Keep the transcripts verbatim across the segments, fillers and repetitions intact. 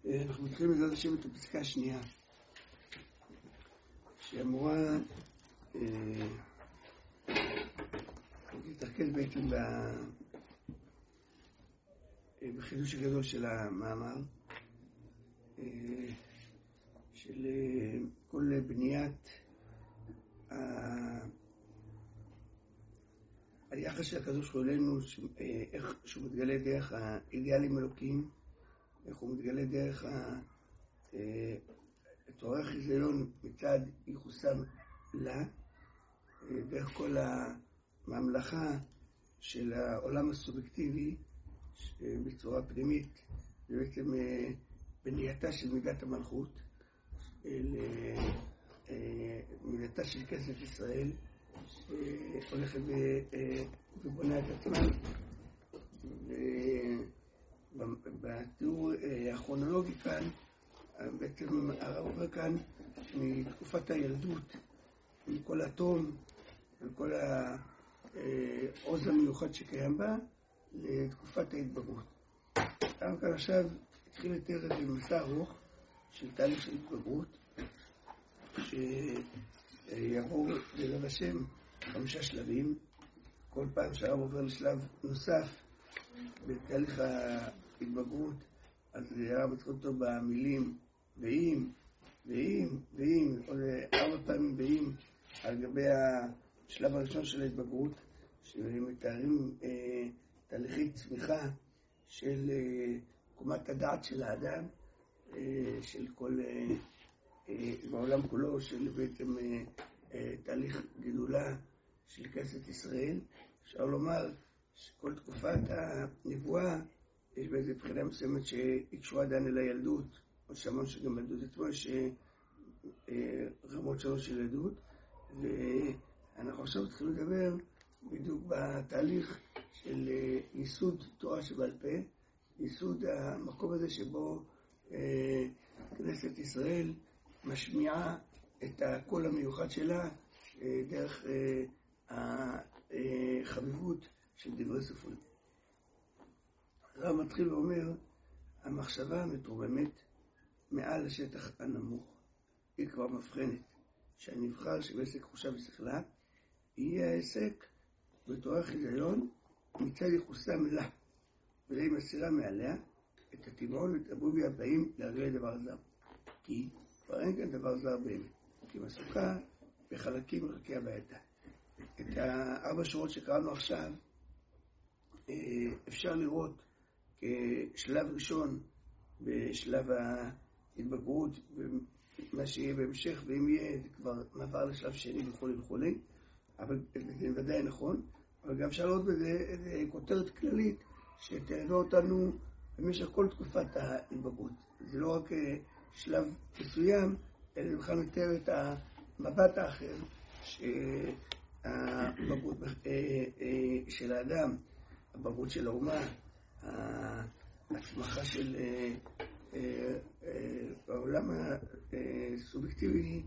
אנחנו מתחילים בעזרת השם את הפסקה השנייה, שאמורה להתרכז בעצם בחידוש הגדול של המאמר, של כל בניית היחס של הקדוש ברוך הוא אלינו, איך שהוא מתגלה דרך האידיאלים אלוקים, איך הוא מתגלה דרך תורה חיזיון מצד ייחוסם לה, דרך כל הממלכה של העולם הסובייקטיבי בצורה פנימית, ובעצם בנייתה של מידת המלכות, מידתה של כנסת ישראל, שהולכת ובונה את עצמה. בתיאור הכרונולוגי כאן, בעצם הרב עובר כאן מתקופת הילדות, עם כל התום וכל העוז המיוחד שקיים בה, לתקופת ההתבגרות. גם כאן עכשיו התחיל לתאר את מסע ארוך של תהליך של התבגרות, שיעבור לרב השם חמישה שלבים. כל פעם שהרב עובר לשלב נוסף בתהליך ההתבגרות, אז הרב מתחיל אותו במילים ואם, ואם, ואם, או ארבע פעמים ואם, על גבי השלב הראשון של ההתבגרות, שמתארים אה, תהליכי צמיחה של אה, קומת הדעת של האדם, אה, של כל אה, אה, בעולם כולו, של בעצם אה, אה, תהליך גידולה של כנסת ישראל. אפשר לומר שכל תקופת הנבואה יש באיזו בחינה מסוימת שהקשורה עדיין אל הילדות, או שמון שגם ילדות עצמו יש רמות שונות של ילדות, ואנחנו עכשיו צריכים לדבר בדיוק בתהליך של ייסוד תורה שבעל פה, ייסוד המקום הזה שבו כנסת ישראל משמיעה את הקול המיוחד שלה דרך החביבות של דברי סופרים. הרב מתחיל ואומר, המחשבה המתרוממת מעל השטח הנמוך היא כבר מבחנת שהנבחר שבעסק חושה ושכלה יהיה העסק בתורה חיזיון מצד ייחוסם לה, ולהי מסירה מעליה את הטבעון ואת הבובי הבאים להרגלי דבר זר, כי כבר אין כאן דבר זר באמת, כי מסוקה בחלקים מרחקי הביתה. את הארבע שורות שקראנו עכשיו אפשר לראות כשלב ראשון בשלב ההתבגרות, ומה שיהיה בהמשך, ואם יהיה זה כבר מעבר לשלב שני וכו' וכו', אבל זה ודאי נכון. אבל גם אפשר לראות בזה איזה כותרת כללית שתלווה אותנו במשך כל תקופת ההתבגרות. זה לא רק שלב מסוים, אלא בכלל מתאר את המבט האחר שהבגרות של האדם, הבגרות של האומה, ההצמחה של העולם הסובייקטיבי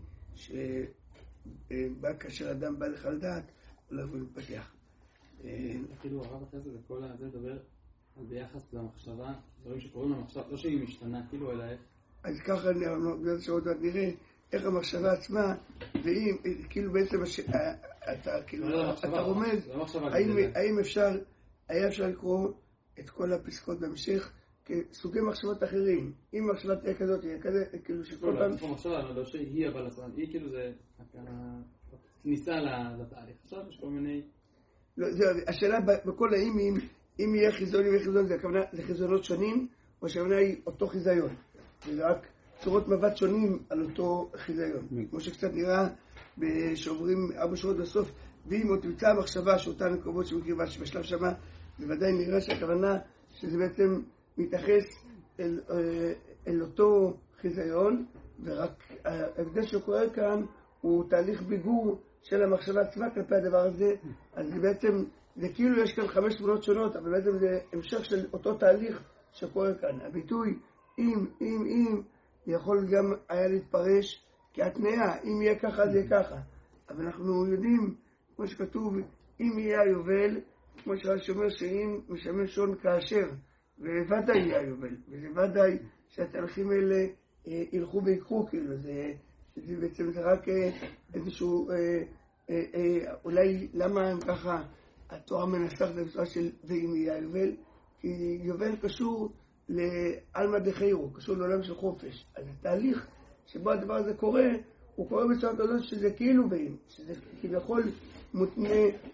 שבא כאשר אדם בא לך לדעת, הולך ומתפתח. אפילו הרב אחרי זה וכל הזה מדבר על ביחס למחשבה, דברים שקוראים למחשבה, לא שהיא משתנה, כאילו אלא איך. אז ככה נראה איך המחשבה עצמה, ואם, כאילו בעצם אתה רומז, האם אפשר, היה אפשר לקרוא את כל הפסקות בהמשך כסוגי מחשבות אחרים. אם מחשבה תהיה כזאת, תהיה כזה, כאילו שכל פעם... לא, לא, מחשבה, לא שהיא אבל עצמה, היא כאילו זה כניסה לתהליך. עכשיו יש כל מיני... לא, השאלה בכל האם, אם יהיה חיזון, אם יהיה חיזון, זה חיזונות שונים, או שהכוונה היא אותו חיזיון. זה רק צורות מבט שונים על אותו חיזיון. כמו שקצת נראה שעוברים ארבע שורות בסוף, ואם עוד תמצא המחשבה שאותן מקומות שמקריבה שבשלב שמה, בוודאי נראה שהכוונה שזה בעצם מתייחס אל, אל אותו חיזיון, ורק ההבדל שקורה כאן הוא תהליך ביגור של המחשבה עצמה כלפי הדבר הזה. אז זה בעצם, זה כאילו יש כאן חמש תמונות שונות, אבל בעצם זה המשך של אותו תהליך שקורה כאן. הביטוי אם, אם, אם, יכול גם היה להתפרש כהתניה, אם יהיה ככה זה יהיה ככה. אבל אנחנו יודעים, כמו שכתוב, אם יהיה היובל, כמו שרש"י אומר שאם משמש שון כאשר, וודאי יהיה היובל, וזה ודאי שהתהליכים האלה ילכו ויקחו, כאילו, זה, זה בעצם זה רק איזשהו, אולי למה הם ככה, התורה מנסחת בצורה של ואם יהיה היובל, כי יובל קשור לעלמא דחיירו, קשור לעולם של חופש. אז התהליך שבו הדבר הזה קורה, הוא קורה בצורה כזאת שזה כאילו ואם, שזה כביכול מותנה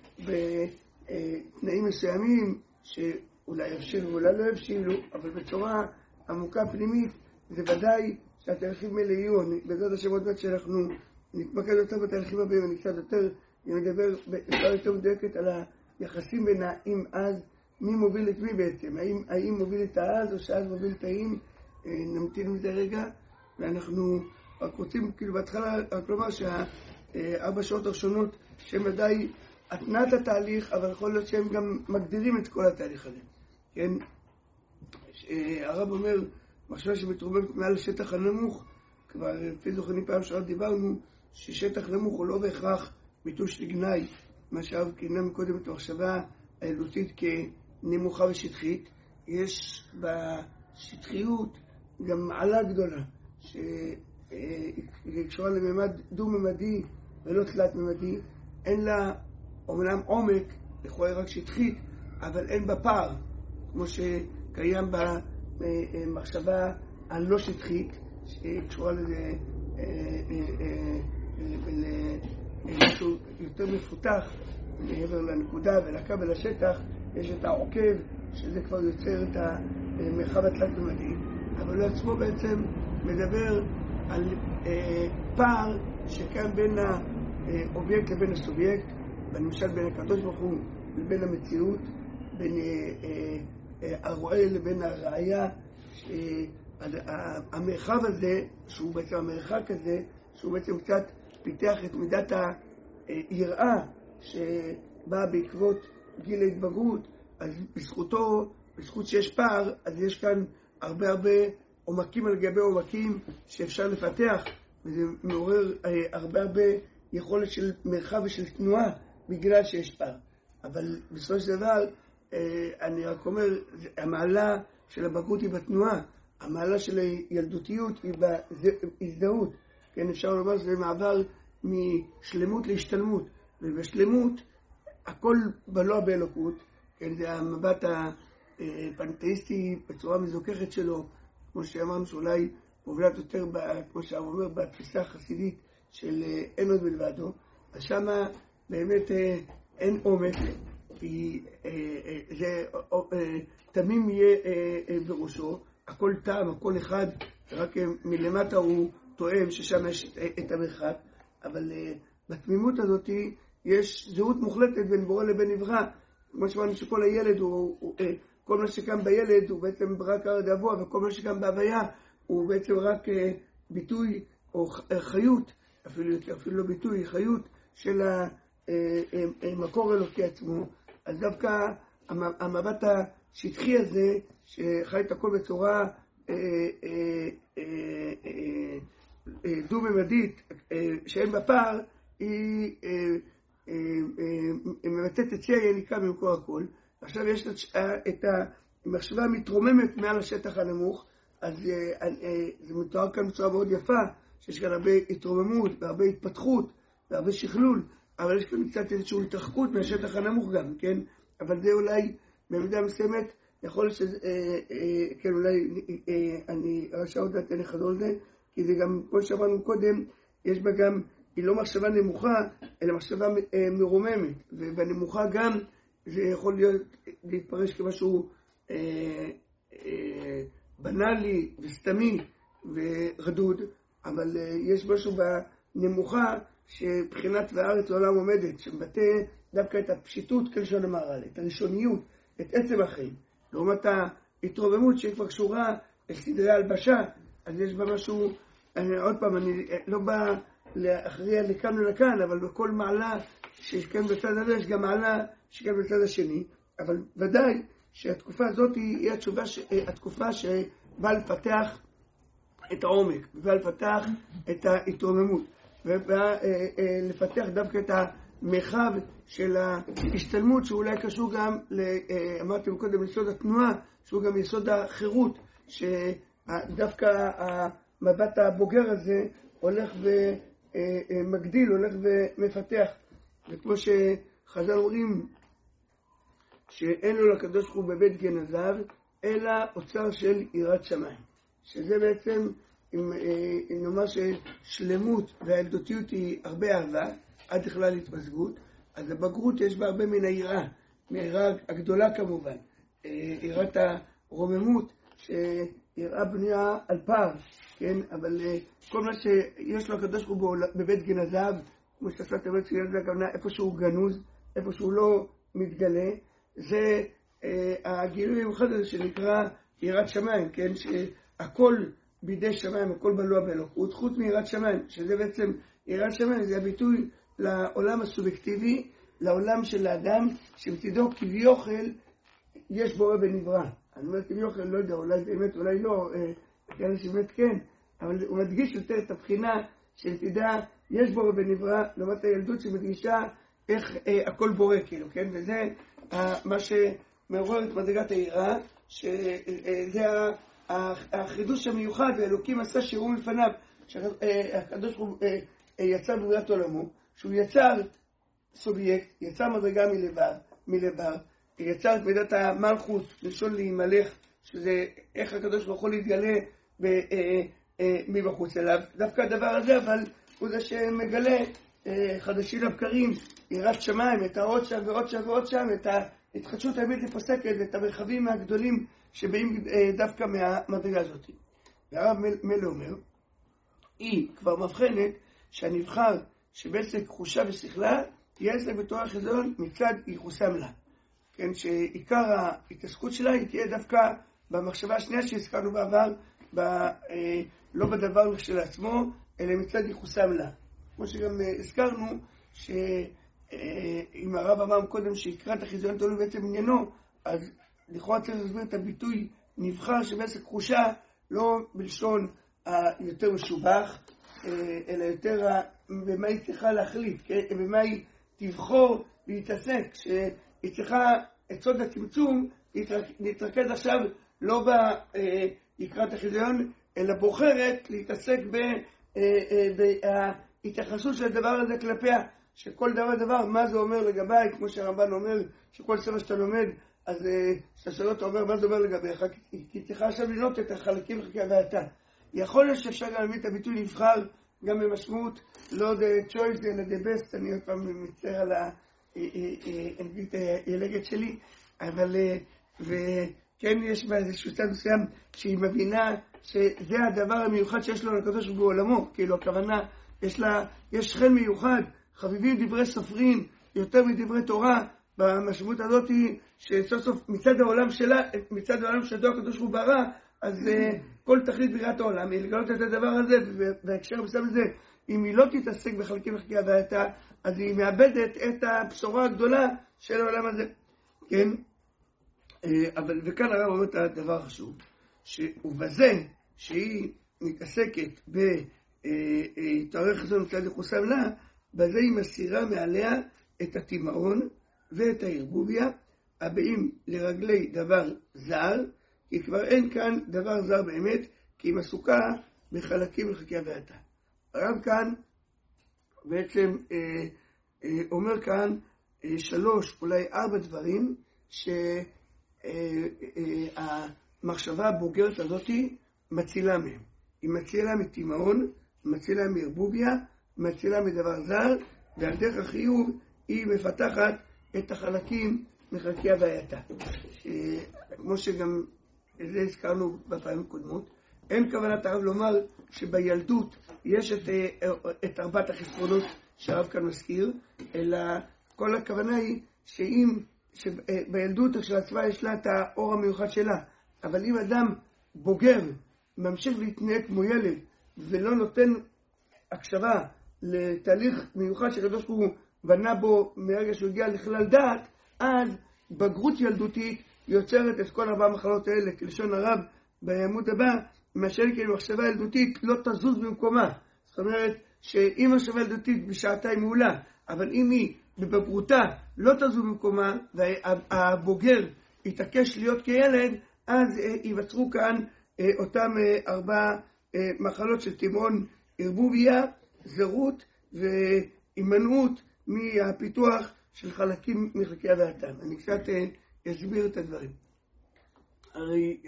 בתנאים מסוימים שאולי יבשילו ואולי לא יבשילו, אבל בצורה עמוקה פנימית זה ודאי שהתהליכים האלה יהיו. בעזרת השם עוד מעט שאנחנו נתמקד יותר בתהליכים הבאים, אני קצת יותר נדבר בצורה יותר מדויקת על היחסים בין האם אז, מי מוביל את מי בעצם, האם האם מוביל את האז או שאז מוביל את האם. נמתין מזה רגע, ואנחנו רק רוצים כאילו בהתחלה רק לומר שהארבע שעות הראשונות שהם ודאי התנעת התהליך, אבל יכול להיות שהם גם מגדירים את כל התהליך הזה. כן, הרב אומר מחשבה שמתרוממת מעל השטח הנמוך, כבר לפי זוכרני פעם שעוד דיברנו ששטח נמוך הוא לא בהכרח ביטוי של גנאי, מה שהרב כינה מקודם את המחשבה האלוהית כנמוכה ושטחית. יש בשטחיות גם מעלה גדולה שקשורה לממד דו-ממדי ולא תלת-ממדי. אין לה אומנם עומק, לכאורה רק שטחית, אבל אין בה פער, כמו שקיים במחשבה הלא שטחית, שקשורה לזה למשהו יותר מפותח מעבר לנקודה ולקו ולשטח. יש את העוקב, שזה כבר יוצר את המרחב התלת-ממדי, אבל הוא עצמו בעצם מדבר על פער שקיים בין האובייקט לבין הסובייקט, למשל בין הקדוש ברוך הוא לבין המציאות, בין הרואה לבין הראיה. המרחב הזה, שהוא בעצם המרחק הזה, שהוא בעצם קצת פיתח את מידת היראה שבאה בעקבות גיל ההתבגרות, אז בזכותו, בזכות שיש פער, אז יש כאן הרבה הרבה עומקים על גבי עומקים שאפשר לפתח, וזה מעורר הרבה הרבה יכולת של מרחב ושל תנועה בגלל שיש פער. אבל בסופו של דבר, אני רק אומר, המעלה של הבגרות היא בתנועה, המעלה של הילדותיות היא בהזדהות. כן, אפשר לומר שזה מעבר משלמות להשתלמות, ובשלמות הכל בלוע באלוקות. כן, זה המבט הפנתאיסטי בצורה מזוככת שלו, כמו שאמרנו שאולי מובלט יותר, כמו שהרב אומר, בתפיסה החסידית של אין עוד מלבדו. אז שמה באמת אין עומק, כי זה תמים יהיה בראשו, הכל טעם, הכל אחד, רק מלמטה הוא תואם ששם יש את המרחק, אבל בתמימות הזאת יש זהות מוחלטת בין בורא לבין נברא. כמו שאמרנו שכל הילד, הוא, הוא, כל מה שקם בילד הוא בעצם רק הרדבוע, וכל מה שקם בהוויה הוא בעצם רק ביטוי או חיות, אפילו, אפילו לא ביטוי, חיות של המקור אלוקי עצמו. אז דווקא המבט השטחי הזה, שחי את הכל בצורה דו-ממדית, שאין בה פער, היא מבטאת את שהיא יניקה במקור הכל. עכשיו יש את המחשבה המתרוממת מעל השטח הנמוך, אז זה מתואר כאן בצורה מאוד יפה, שיש כאן הרבה התרוממות והרבה התפתחות והרבה שכלול, אבל יש כאן קצת איזושהי התרחקות מהשטח הנמוך גם, כן? אבל זה אולי במידה מסוימת, יכול להיות שזה, כן, אולי אני רשא עוד דעת לחזור לזה, כי זה גם, כמו שאמרנו קודם, יש בה גם, היא לא מחשבה נמוכה, אלא מחשבה מרוממת, ובנמוכה גם זה יכול להיות, להתפרש כמשהו אה, אה, בנאלי וסתמי ורדוד, אבל אה, יש משהו בנמוכה שבחינת והארץ לעולם עומדת, שמבטא דווקא את הפשיטות כלשון המהר"ל, את הראשוניות, את עצם החיים, לעומת ההתרוממות שהיא כבר קשורה לסדרי הלבשה. אז יש בה משהו, אני, עוד פעם, אני לא בא להכריע לכאן ולכאן, אבל בכל מעלה שיש כאן בצד הזה, יש גם מעלה שכאן בצד השני, אבל ודאי שהתקופה הזאת היא התשובה, התקופה שבאה לפתח את העומק, ובאה לפתח את ההתרוממות, ובאה לפתח דווקא את המרחב של ההשתלמות, שאולי קשור גם, אמרתם קודם, לסוד התנועה, שהוא גם יסוד החירות, שדווקא המבט הבוגר הזה הולך ומגדיל, הולך ומפתח. וכמו שחז"ל אומרים, שאין לו לקדוש ברוך הוא בבית גנזיו, אלא אוצר של יראת שמיים. שזה בעצם, אם, אם נאמר ששלמות והילדותיות היא הרבה אהבה, עד לכלל התמזגות, אז הבגרות יש בה הרבה מן היראה, מהיראה הגדולה כמובן, יראת הרוממות, שיראה בנויה על פער, כן? אבל כל מה שיש לו הקדוש ברוך הוא בבית גנזיו, כמו שעשת הבית גנזיו, הכוונה איפה שהוא גנוז, איפה שהוא לא מתגלה, זה אה, הגילוי המיוחד הזה שנקרא יראת שמיים, כן? שהכל בידי שמיים, הכל בלוע באלוקות, חוץ מיראת שמיים, שזה בעצם יראת שמיים, זה הביטוי לעולם הסובייקטיבי, לעולם של האדם, שבצדו כביוכל יש בורא ונברא. אני אומר כביוכל, לא יודע, אולי באמת, אולי לא, אה, כן, שבאמת כן, אבל הוא מדגיש יותר את הבחינה שלצדה יש בורא ונברא, לעומת הילדות שמדגישה איך אה, הכל בורא, כאילו, כן? וזה אה, מה שמעורר את מדרגת היראה, שזה אה, החידוש המיוחד, ואלוקים עשה שיעור לפניו, שהקדוש ברוך הוא אה, אה, יצר בבריאת עולמו, שהוא יצר סובייקט, יצר מדרגה מלבר, מלבר, יצר את מידת המלכות, לשון להימלך, שזה איך הקדוש ברוך הוא להתגלה ב, אה, אה, מבחוץ אליו. דווקא הדבר הזה, אבל הוא זה שמגלה אה, חדשים לבקרים, יראת שמיים, את העוד שם ועוד שם ועוד שם, את ההתחדשות הבלתי פוסקת ואת המרחבים הגדולים שבאים אה, דווקא מהמדרגה הזאת. והרב מלא אומר, היא כבר מבחנת שהנבחר שבעסק חושה ושכלה, יהיה עסק בתורה חיזיון מצד ייחוסם לה. כן, שעיקר ההתעסקות שלה היא תהיה דווקא במחשבה השנייה שהזכרנו בעבר, ב, אה, לא בדבר כשלעצמו, אלא מצד ייחוסם לה. כמו שגם אה, הזכרנו, שאם אה, הרב אמר קודם שיקרא את החיזיון תלוי בעצם עניינו, אז לכאורה צריך להסביר את הביטוי נבחר שבעסק חושה, לא בלשון היותר משובח, אה, אלא יותר במה היא צריכה להחליט, כן? במה היא תבחור להתעסק, שהיא צריכה את סוד הצמצום להתרכז עכשיו לא ביקרת החיזיון, אלא בוחרת להתעסק בהתייחסות של הדבר הזה כלפיה, שכל דבר דבר, מה זה אומר לגביי, כמו שהרמב"ן אומר, שכל ספר שאתה לומד, אז שאתה שואל אותו אומר, מה זה אומר לגביך, כי צריכה עכשיו לנות את החלקים לחכי ואתה. יכול להיות שאפשר גם להביא את הביטוי נבחר, גם במשמעות, לא the choice, אלא the best, אני עוד פעם מצטער על האנגלית הילגת שלי, אבל, וכן יש בה איזשהו צד מסוים, שהיא מבינה שזה הדבר המיוחד שיש לו לקדוש ברוך הוא בעולמו, כאילו הכוונה, יש לה, יש שכן מיוחד, חביבים דברי סופרים, יותר מדברי תורה, במשמעות הזאת היא שסוף סוף מצד העולם שלה, מצד העולם שלו הקדוש ברוך הוא ברא, אז uh, כל תכלית בריאת העולם היא לגלות את הדבר הזה, וההקשר בסם הזה, אם היא לא תתעסק בחלקים לחכי הווייתה, אז היא מאבדת את הבשורה הגדולה של העולם הזה. כן? Uh, אבל, וכאן הרב אומר את הדבר החשוב, ובזה שהיא מתעסקת בתארי חיזיון מצד ייחוסם לה, בזה היא מסירה מעליה את התימהון ואת הערבוביה, הבאים לרגלי דבר זר, כי כבר אין כאן דבר זר באמת, כי היא עסוקה בחלקים לחכי הווייתה. הרב כאן בעצם אה, אה, אומר כאן אה, שלוש, אולי ארבע דברים, שהמחשבה אה, אה, הבוגרת הזאת מצילה מהם. היא מצילה מתימהון, מצילה מערבוביה, מצילה מדבר זר, ועל דרך החיוב היא מפתחת את החלקים לחכי הווייתה. כמו שגם את זה הזכרנו בפעמים קודמות, אין כוונת הרב לומר שבילדות יש את, את ארבעת החסרונות שהרב כאן מזכיר, אלא כל הכוונה היא שאם, שבילדות כשלעצמה יש לה את האור המיוחד שלה, אבל אם אדם בוגר ממשיך להתנהג כמו ילד ולא נותן הקשבה לתהליך מיוחד שקדוש ברוך הוא בנה בו מרגע שהוא הגיע לכלל דעת, אז בגרות ילדותית יוצרת את כל ארבע המחלות האלה, כלשון הרב בעמוד הבא, מאשר כאילו מחשבה ילדותית לא תזוז במקומה. זאת אומרת שאם מחשבה ילדותית בשעתה היא מעולה, אבל אם היא בבגרותה לא תזוז במקומה, והבוגר יתעקש להיות כילד, אז ייווצרו כאן אותם ארבע מחלות של תימון, ערבוביה, זרות והימנעות מהפיתוח של חלקים מחלקי הדעתם. אני קצת אסביר את הדברים. הרי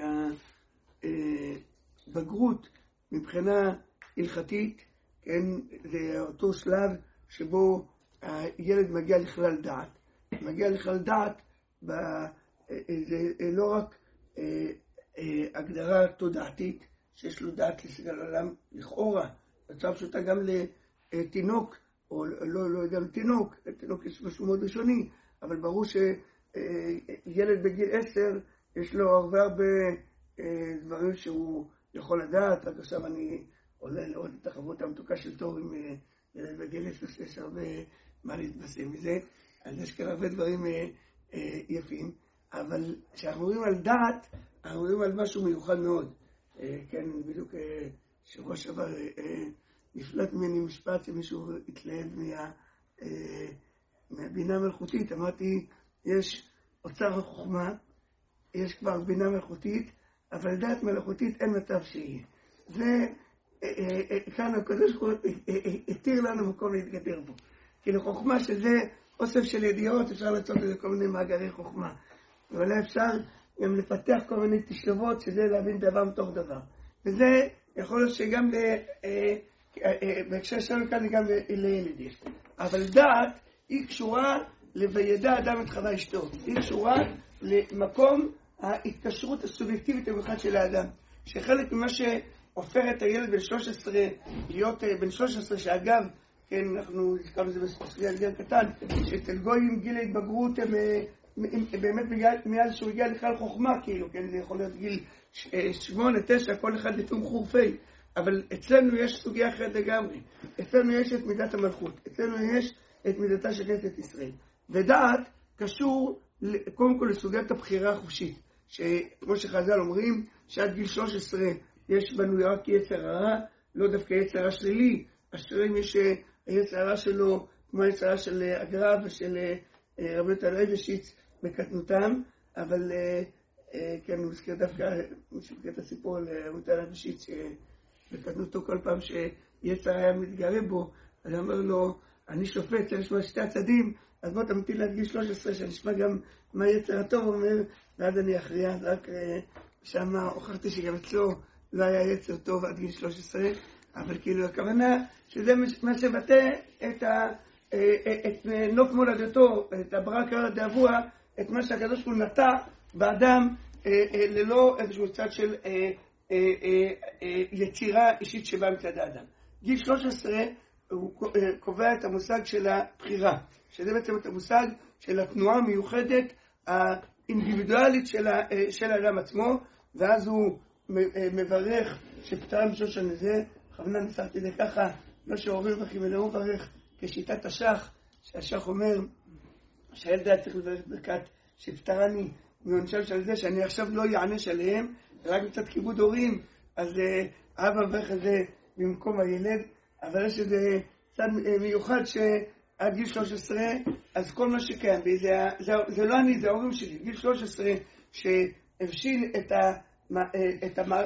הבגרות מבחינה הלכתית, כן, זה אותו שלב שבו הילד מגיע לכלל דעת. מגיע לכלל דעת, זה לא רק הגדרה תודעתית שיש לו דעת לסגל עולם לכאורה, בצורה פשוטה גם לתינוק, או לא, לא יודע לתינוק, לתינוק יש משהו מאוד ראשוני, אבל ברור שילד בגיל עשר יש לו הרבה הרבה דברים שהוא יכול לדעת. רק עכשיו אני עולה לעוד את החברות המתוקה של תור עם ילד בגיל עשר שיש הרבה מה להתבשם מזה, אז יש כאן הרבה דברים יפים, אבל כשאנחנו רואים על דעת, אנחנו רואים על משהו מיוחד מאוד. כן, בדיוק שבוע שעבר נפלט ממני משפט שמישהו התלהב מה, מהבינה מלאכותית. אמרתי, יש אוצר החוכמה, יש כבר בינה מלאכותית, אבל דעת מלאכותית אין מצב שיהיה. זה, כאן הקדוש ברוך הוא התיר לנו מקום להתגדר בו. כי לחוכמה שזה אוסף של ידיעות, אפשר לעשות לזה כל מיני מאגרי חוכמה. אבל אפשר גם לפתח כל מיני תשלבות, שזה להבין דבר מתוך דבר. וזה יכול להיות שגם בהקשר שלנו כאן גם לילד יש. אבל דעת היא קשורה ל"וידע אדם את חווה אשתו". היא קשורה למקום ההתקשרות הסובייקטיבית המיוחד של האדם. שחלק ממה שהופך את הילד בן שלוש עשרה להיות בן שלוש עשרה, שאגב, כן, אנחנו הזכרנו את זה בסוגיה גדול קטן, שאצל גויים גיל ההתבגרות הם באמת מיד שהוא הגיע לכלל חוכמה, כאילו, כן, זה יכול להיות גיל שמונה, תשע, כל אחד לפעמים חורפי, אבל אצלנו יש סוגיה אחרת לגמרי. אצלנו יש את מידת המלכות, אצלנו יש את מידתה של כנסת ישראל. ודעת קשור קודם כל לסוגיית הבחירה החופשית, שכמו שחז"ל אומרים, שעד גיל שלוש עשרה יש בנו רק יצר הרע, לא דווקא יצר הרע שלילי. השרים יש היצר הרע שלו, כמו היצר הרע של הגר"א ושל רבי יהודה הלוי בקטנותם, אבל כן, הוא מזכיר דווקא, מי שמכיר את הסיפור על רבי יהודה הלוי שבקטנותו כל פעם שיצר היה מתגרה בו, אז אמר לו, אני שופט, צריך לשמוע שתי הצדים, אז בוא תמתין עד גיל שלוש עשרה, שאני אשמע גם מה יצר הטוב, הוא אומר, ואז אני אכריע, רק שם הוכחתי שגם אצלו לא היה יצר טוב עד גיל שלוש עשרה, אבל כאילו הכוונה שזה מה שבטא את, ה, את נוף מולדתו, את הברק הרדאבוע, את מה שהקדוש ברוך הוא נטע באדם ללא איזשהו צד של יצירה אישית שבאה מצד האדם. גיל שלוש עשרה הוא קובע את המושג של הבחירה, שזה בעצם את המושג של התנועה המיוחדת האינדיבידואלית של, של האדם עצמו, ואז הוא מברך שפטרה משושן הזה, בכוונה נסרתי את זה ככה, לא שהורים בכם אלא הוא מברך כשיטת השח, שהשח אומר שהילד היה צריך לברך ברכת שפטרני מעונשם של זה, שאני עכשיו לא יענש עליהם, רק קצת כיבוד הורים, אז אבא מברך את זה במקום הילד, אבל יש איזה צד מיוחד שעד גיל שלוש עשרה, אז כל מה שקיים, וזה, זה, זה לא אני, זה ההורים שלי, גיל שלוש עשרה שהבשיל את ה... את המ...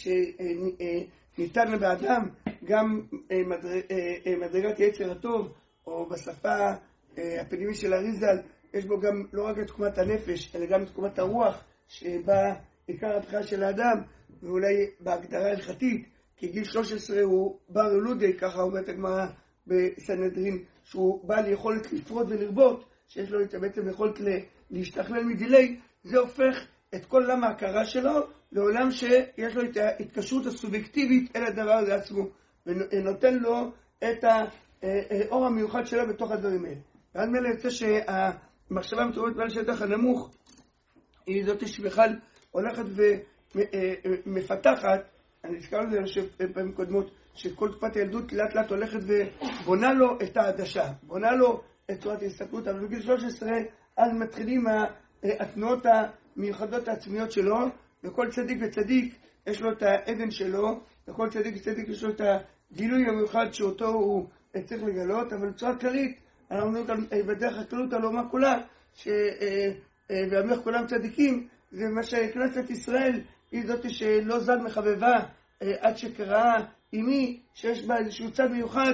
שניתן באדם גם מדרגת יצר הטוב, או בשפה הפנימית של אריזל, יש בו גם לא רק את תקומת הנפש, אלא גם את תקומת הרוח, שבה עיקר הבחירה של האדם, ואולי בהגדרה הלכתית, כי גיל שלוש עשרה הוא בר ילודי, ככה אומרת הגמרא בסנהדרין, שהוא בעל יכולת לפרוט ולרבות, שיש לו בעצם יכולת להשתכלל מדילי, זה הופך את כל עולם ההכרה שלו לעולם שיש לו את ההתקשרות הסובייקטיבית אל הדבר הזה עצמו, ונותן לו את האור המיוחד שלו בתוך הדברים האלה. ועד מלא יוצא שהמחשבה מתעוררת בעל שטח הנמוך היא זאת שבכלל הולכת ומפתחת, אני אזכר לזה פעמים קודמות, שכל תקופת הילדות לאט לאט הולכת ובונה לו את העדשה, בונה לו את צורת ההסתכלות, אבל בגיל שלוש עשרה אז מתחילים התנועות המיוחדות העצמיות שלו, וכל צדיק וצדיק יש לו את האבן שלו, וכל צדיק וצדיק יש לו את הגילוי המיוחד שאותו הוא צריך לגלות, אבל בצורה כללית, אנחנו אומרים בדרך הכללות על אומה כולה, והמלך כולם צדיקים, זה מה שכנסת ישראל היא זאת שלא זד מחבבה עד שקראה אימי, שיש בה איזשהו צד מיוחד,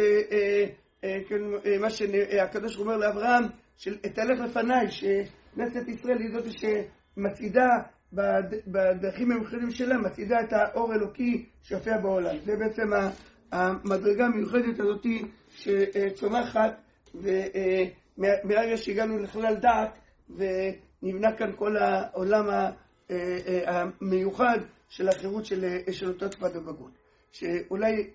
מה שהקדוש אומר לאברהם, תלך לפניי, שכנסת ישראל היא זאת שמצעידה בדרכים המיוחדים שלה, מצעידה את האור אלוקי שיופיע בעולם. זה בעצם המדרגה המיוחדת הזאת שצומחת, ומהרגע שהגענו לכלל דעת, ונבנה כאן כל העולם המיוחד של החירות של אותו תקופת הבגרות. שאולי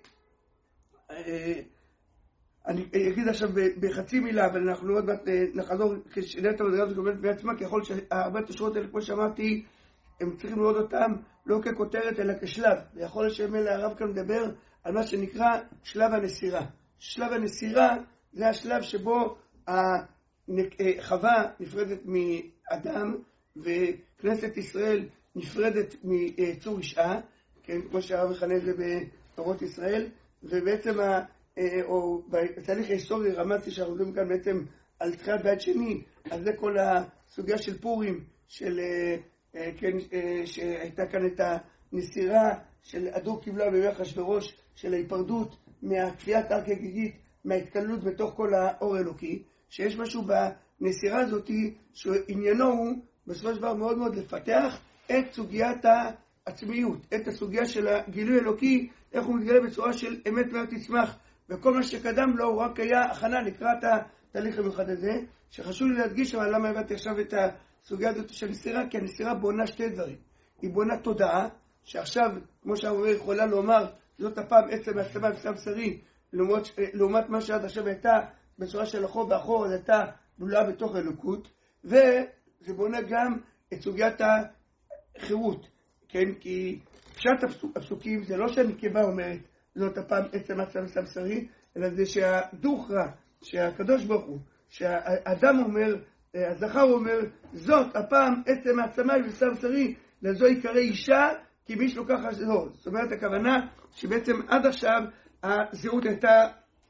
אני אגיד עכשיו בחצי מילה, אבל אנחנו עוד מעט נחזור כשנראה את המדרגה הזאת גומלת בעצמה, ככל שהרבה תשורות האלה, כמו שאמרתי, הם צריכים לראות אותם לא ככותרת אלא כשלב. ויכול להיות שמילא הרב כאן מדבר על מה שנקרא שלב הנסירה. שלב הנסירה זה השלב שבו החווה נפרדת מאדם, וכנסת ישראל נפרדת מצור אישה, כן, כמו שהרב מכנה את זה בתורות ישראל, ובעצם ה, או בתהליך ההיסטורי רמזתי שאנחנו יודעים כאן בעצם על תחילת בית שני, אז זה כל הסוגיה של פורים, של, כן, שהייתה כאן את הנסירה של הדור קיבלה בימי אחשוורוש, של ההיפרדות מהכפיית הר כגיגית, מההתקללות בתוך כל האור אלוקי, שיש משהו בנסירה הזאת שעניינו הוא בסופו של דבר מאוד מאוד לפתח את סוגיית העצמיות, את הסוגיה של הגילוי אלוקי, איך הוא מתגלה בצורה של אמת ולא תצמח, וכל מה שקדם לו הוא רק היה הכנה לקראת התהליך המיוחד הזה, שחשוב לי להדגיש אבל למה הבאתי עכשיו את הסוגיה הזאת של נסירה, כי הנסירה בונה שתי דברים. היא בונה תודעה, שעכשיו, כמו שהרב יכולה לומר, זאת הפעם עצם ההסלמה בסלם בשרי, לעומת, לעומת מה שעד עכשיו הייתה בצורה של אחור ואחור, אז הייתה בלועה בתוך אלוקות, וזה בונה גם את סוגיית החירות, כן? כי פשט הפסוק, הפסוקים זה לא שהנקבה אומרת, זאת הפעם עצם ההסלמה בסלם בשרי, אלא זה שהדוכרא, שהקדוש ברוך הוא, שהאדם אומר, הזכר אומר, זאת הפעם עצם ההסלמה בסלם בשרי, לזו יקרא אישה, כי מי שלוקח לא. זאת אומרת, הכוונה שבעצם עד עכשיו הזהות הייתה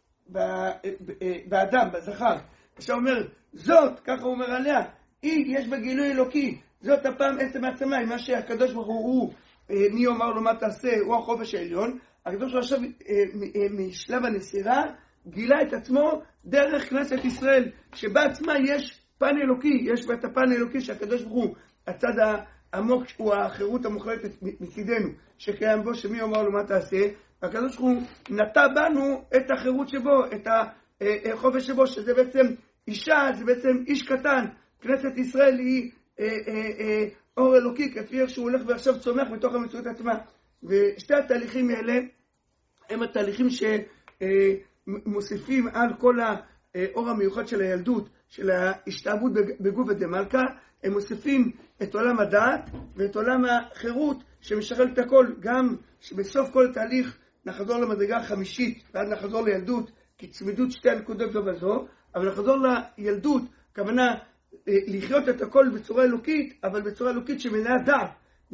באדם, בזכר. עכשיו אומר, זאת, ככה הוא אומר עליה, היא, יש בה גילוי אלוקי, זאת הפעם עצם העצמה, מה שהקדוש ברוך הוא, מי יאמר לו מה תעשה, הוא החופש העליון. הקדוש ברוך הוא עכשיו משלב הנסירה, גילה את עצמו דרך כנסת ישראל, שבעצמה יש פן אלוקי, יש בה את הפן האלוקי שהקדוש ברוך הוא, הצד העמוק הוא החירות המוחלטת מצידנו, שקיים בו, שמי יאמר לו מה תעשה, והקדוש ברוך הוא נטע בנו את החירות שבו, את החופש שבו, שזה בעצם אישה, זה בעצם איש קטן. כנסת ישראל היא אה, אה, אה, אור אלוקי, כפי איך שהוא הולך ועכשיו צומח בתוך המציאות עצמה. ושתי התהליכים האלה הם התהליכים שמוסיפים על כל האור המיוחד של הילדות, של ההשתאבות בגוף ודמלכה, הם מוסיפים את עולם הדעת ואת עולם החירות שמשחרר את הכל, גם שבסוף כל תהליך נחזור למדרגה החמישית ועד נחזור לילדות, כי צמידות שתי הנקודות זו בזו, אבל נחזור לילדות, כוונה לחיות את הכל בצורה אלוקית, אבל בצורה אלוקית שמלאה דעת,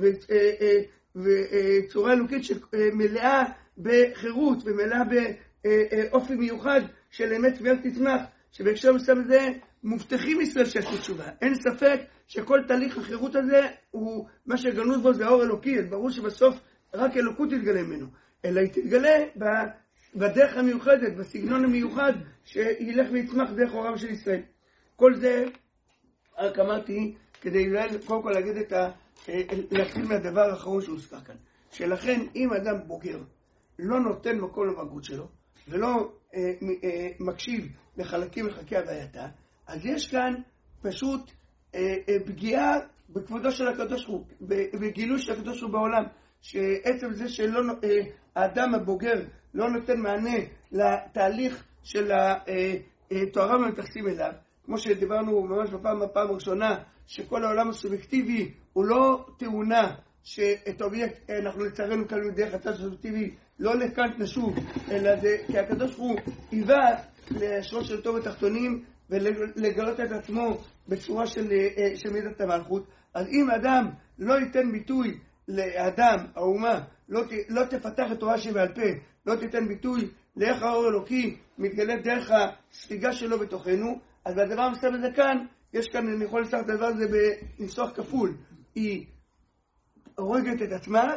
וצורה אלוקית שמלאה בחירות ומלאה באופי מיוחד של אמת ולא תצמח, שבהקשר מסוים הזה מובטחים ישראל שעשו תשובה. אין ספק שכל תהליך החירות הזה הוא מה שגנוז בו זה האור אלוקי, אז ברור שבסוף רק אלוקות תתגלה ממנו, אלא היא תתגלה בדרך המיוחדת, בסגנון המיוחד שילך ויצמח דרך אורם של ישראל. כל זה רק אמרתי כדי קודם כל להגיד את ה... להתחיל מהדבר האחרון שהוזכר כאן, שלכן אם אדם בוגר לא נותן מקום לבגרות שלו ולא אה, אה, מקשיב לחלקים לחלקי הווייתה, אז יש כאן פשוט אה, אה, פגיעה בכבודו של הקדוש ברוך הוא, בגילוי של הקדוש ברוך הוא בעולם, שעצם זה שלא אה, האדם הבוגר לא נותן מענה לתהליך של התוארם המתייחסים אליו, כמו שדיברנו ממש בפעם בפעם הראשונה, שכל העולם הסובייקטיבי הוא לא טעונה שאת האובייקט אנחנו לצערנו כאן דרך הצד הסובייקטיבי לא לקנט נשוב, אלא זה כי הקדוש הוא היווה לשלוש של טוב התחתונים ולגלות את עצמו בצורה של, של מידת המלכות. אז אם אדם לא ייתן ביטוי לאדם, האומה, לא, לא תפתח את תורה שבעל פה, לא תיתן ביטוי לאיך האור אלוקי מתגלה דרך הספיגה שלו בתוכנו, אז הדבר המסתבר בזה כאן, יש כאן, אני יכול לצטט את הדבר הזה בניסוח כפול. היא הורגת את עצמה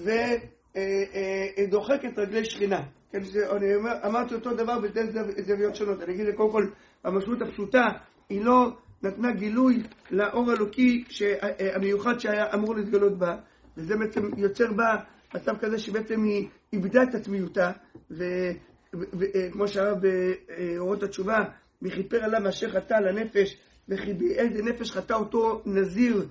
ודוחקת רגלי שכינה. כן, אני אומר, אמרתי אותו דבר בשתי זוויות שונות. אני אגיד זה קודם כל, המשמעות הפשוטה היא לא נתנה גילוי לאור אלוקי המיוחד שהיה אמור להתגלות בה, וזה בעצם יוצר בה מצב כזה שבעצם היא איבדה את עצמיותה, וכמו שהרב באורות התשובה, וכיפר עליו אשר חטא לנפש, וכי באיזה נפש חטא אותו נזיר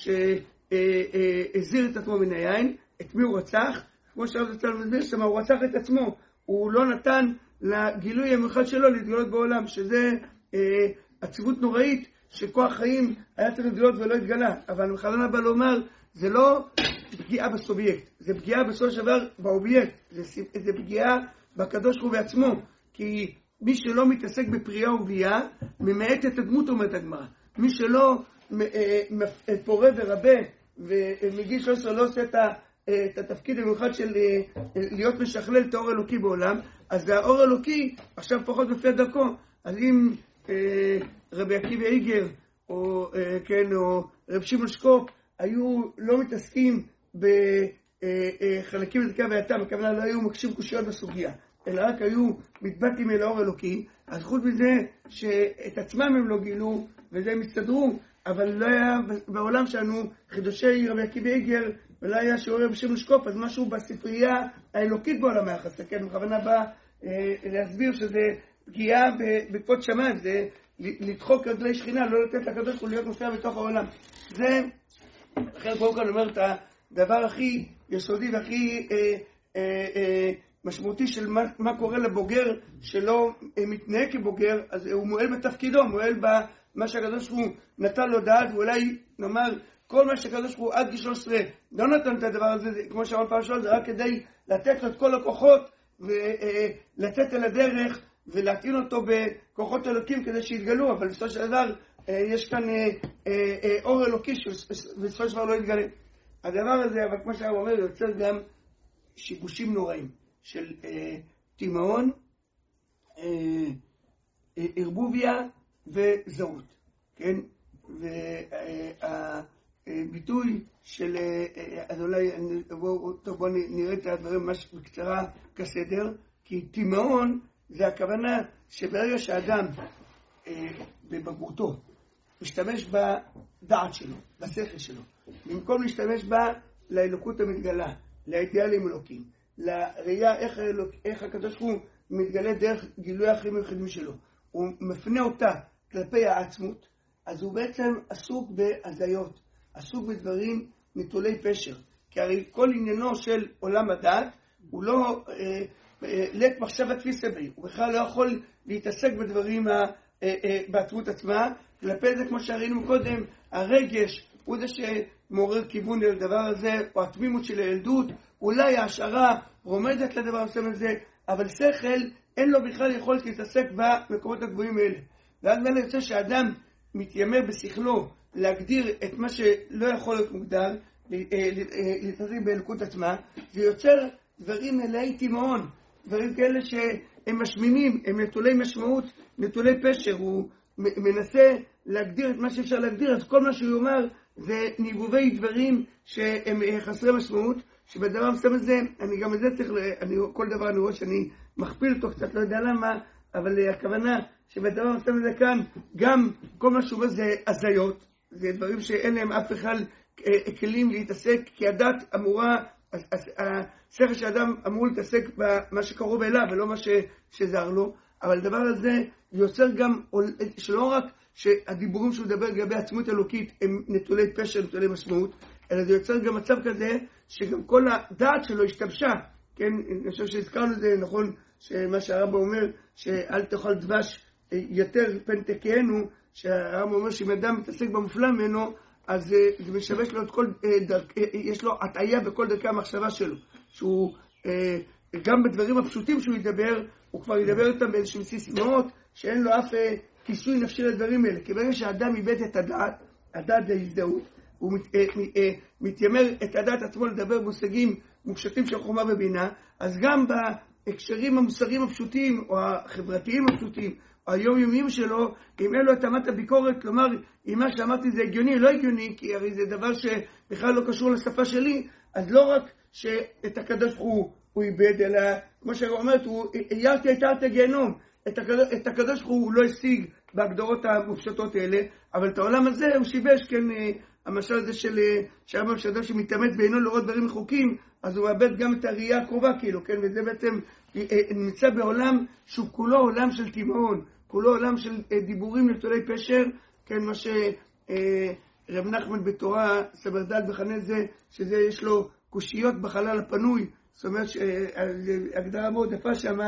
שהזיר את עצמו מן היין. את מי הוא רצח? כמו שהרב זצ"ל מסביר שם, הוא רצח את עצמו, הוא לא נתן לגילוי המיוחד שלו להתגלות בעולם, שזה אה, עצבות נוראית שכוח חיים היה צריך להתגלות ולא התגלה. אבל מחלנה בא לומר, זה לא פגיעה בסובייקט, זה פגיעה בסופו של דבר באובייקט, זה, זה פגיעה בקדוש ברוך הוא בעצמו, כי מי שלא מתעסק בפריאה וביאה, ממעט את הדמות, אומרת הגמרא. מי שלא פורה ורבה ומגיל שלוש עשרה לא עושה את ה... את התפקיד המיוחד של להיות משכלל את האור אלוקי בעולם, אז האור אלוקי עכשיו פחות בפי דרכו. אז אם אה, רבי עקיבא איגר או, אה, כן, או רב שמעון שקופ היו לא מתעסקים בחלקים לדקה והייתם, הכוונה לא היו מקשים קושיות בסוגיה, אלא רק היו מתבטאים אל האור אלוקי, אז חוץ מזה שאת עצמם הם לא גילו וזה הם הסתדרו, אבל לא היה בעולם שלנו חידושי רבי עקיבא איגר ולא היה שיעורי רבי שמעון שקופ, אז משהו בספרייה האלוקית בעולם היה חסר. כן, בכוונה בא אה, להסביר שזה פגיעה בכבוד שמיים, זה לדחוק רגלי שכינה, לא לתת לקדוש ברוך הוא להיות מופיע בתוך העולם. זה, אחרי קודם כל אומר את הדבר הכי יסודי והכי אה, אה, אה, משמעותי של מה, מה קורה לבוגר שלא אה, מתנהג כבוגר, אז הוא מועל בתפקידו, מועל במה שהקדוש ברוך הוא נתן לו דעת, ואולי נאמר, כל מה שקדוש ברוך הוא עד גיל שלוש עשרה לא נתן את הדבר הזה, כמו שאמר פעם שלו, זה רק כדי לתת לו את כל הכוחות ולצאת אל הדרך ולהטעין אותו בכוחות אלוקים כדי שיתגלו, אבל בסופו של דבר יש כאן אור אלוקי שבסופו של דבר לא יתגלה. הדבר הזה, אבל כמו שהרב אומר, יוצר גם שיבושים נוראים של תימהון, ערבוביה וזרות, כן? וה ביטוי של, אז אולי בואו נראה את הדברים ממש בקצרה כסדר, כי תימהון זה הכוונה שברגע שהאדם בבגרותו משתמש בדעת שלו, בשכל שלו, במקום להשתמש בה לאלוקות המתגלה, לאידיאלים אלוקים, לראייה איך, האלוק, איך הקדוש הוא מתגלה דרך גילוי החיים היחידים שלו, הוא מפנה אותה כלפי העצמות, אז הוא בעצם עסוק בהזיות, עסוק בדברים נטולי פשר, כי הרי כל עניינו של עולם הדעת הוא לא אה, אה, לית מחשבה תפיסה בי, הוא בכלל לא יכול להתעסק בדברים אה, אה, בעצמות עצמה, כלפי זה כמו שהראינו קודם, הרגש הוא זה שמעורר כיוון לדבר הזה, או התמימות של הילדות, אולי ההשערה רומזת לדבר הזה, אבל שכל אין לו בכלל יכולת להתעסק במקומות הגבוהים האלה. ואז מלא יוצא שהאדם מתיימר בשכלו להגדיר את מה שלא יכול להיות מוגדר, להתעסק באלוקות עצמה, זה יוצר דברים מלאי תימהון, דברים כאלה שהם משמינים, הם נטולי משמעות, נטולי פשר, הוא מנסה להגדיר את מה שאפשר להגדיר, אז כל מה שהוא אומר זה ניבובי דברים שהם חסרי משמעות, שבדבר מסתם הזה, אני גם את זה צריך, אני, כל דבר אני רואה שאני מכפיל אותו קצת, לא יודע למה, אבל הכוונה שבדבר מסתם הזה כאן, גם כל מה שהוא אומר זה הזיות, זה דברים שאין להם אף אחד כלים להתעסק, כי הדת אמורה, השכל של האדם אמור להתעסק במה שקרוב אליו ולא מה שזר לו, אבל הדבר הזה יוצר גם, שלא רק שהדיבורים שהוא מדבר לגבי עצמות אלוקית הם נטולי פשר, נטולי משמעות, אלא זה יוצר גם מצב כזה שגם כל הדעת שלו השתבשה, כן, אני חושב שהזכרנו את זה, נכון, שמה שהרב אומר, שאל תאכל דבש יותר פן תקיינו, שהרב אומר שאם אדם מתעסק במופלא ממנו, אז זה משבש לו את כל דרכ... יש לו הטעיה בכל דרכי המחשבה שלו, שהוא גם בדברים הפשוטים שהוא ידבר, הוא כבר ידבר אותם באיזשהם סיסמאות, שאין לו אף כיסוי נפשי לדברים האלה. כי ברגע שהאדם איבד את הדעת, הדעת זה הזדהות, הוא מת, מתיימר את הדעת עצמו לדבר מושגים מופשטים של חוכמה ובינה, אז גם בהקשרים המוסריים הפשוטים, או החברתיים הפשוטים, היומיומיים שלו, אם אין לו את אמת הביקורת, כלומר, אם מה שאמרתי זה הגיוני, לא הגיוני, כי הרי זה דבר שבכלל לא קשור לשפה שלי, אז לא רק שאת הקדוש הוא, הוא איבד, אלא, כמו שהיא אומרת, הוא איירתי הייתה את הגיהנום, את הקדוש, את הקדוש הוא לא השיג בהגדרות המופשטות האלה, אבל את העולם הזה הוא שיבש, כן, המשל הזה של שהרמב"ם שאדם שמתאמץ בעינו לראות דברים רחוקים, אז הוא מאבד גם את הראייה הקרובה, כאילו, כן, וזה בעצם נמצא בעולם שהוא כולו עולם של תימהון, כולו עולם של דיבורים נטולי פשר, כן, מה שרב נחמן בתורה סברדל בחנה זה, שזה יש לו קושיות בחלל הפנוי, זאת אומרת שהגדרה מאוד יפה שמה,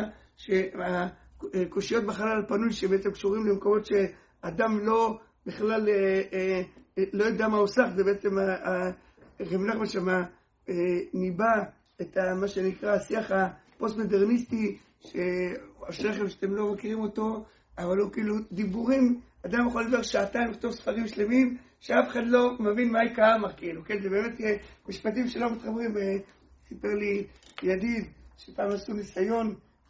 שהקושיות בחלל הפנוי שבעצם קשורים למקומות שאדם לא בכלל לא יודע מה עושה, זה בעצם רב נחמן שמה ניבא את מה שנקרא השיח הפוסט-מודרניסטי, שאשריכם שאתם לא מכירים אותו, אבל הוא כאילו דיבורים, אדם יכול לדבר שעתיים לכתוב ספרים שלמים, שאף אחד לא מבין מה העיקר אמר, כאילו, כן, זה באמת משפטים שלא מתחברים. סיפר לי ידיד שפעם עשו ניסיון,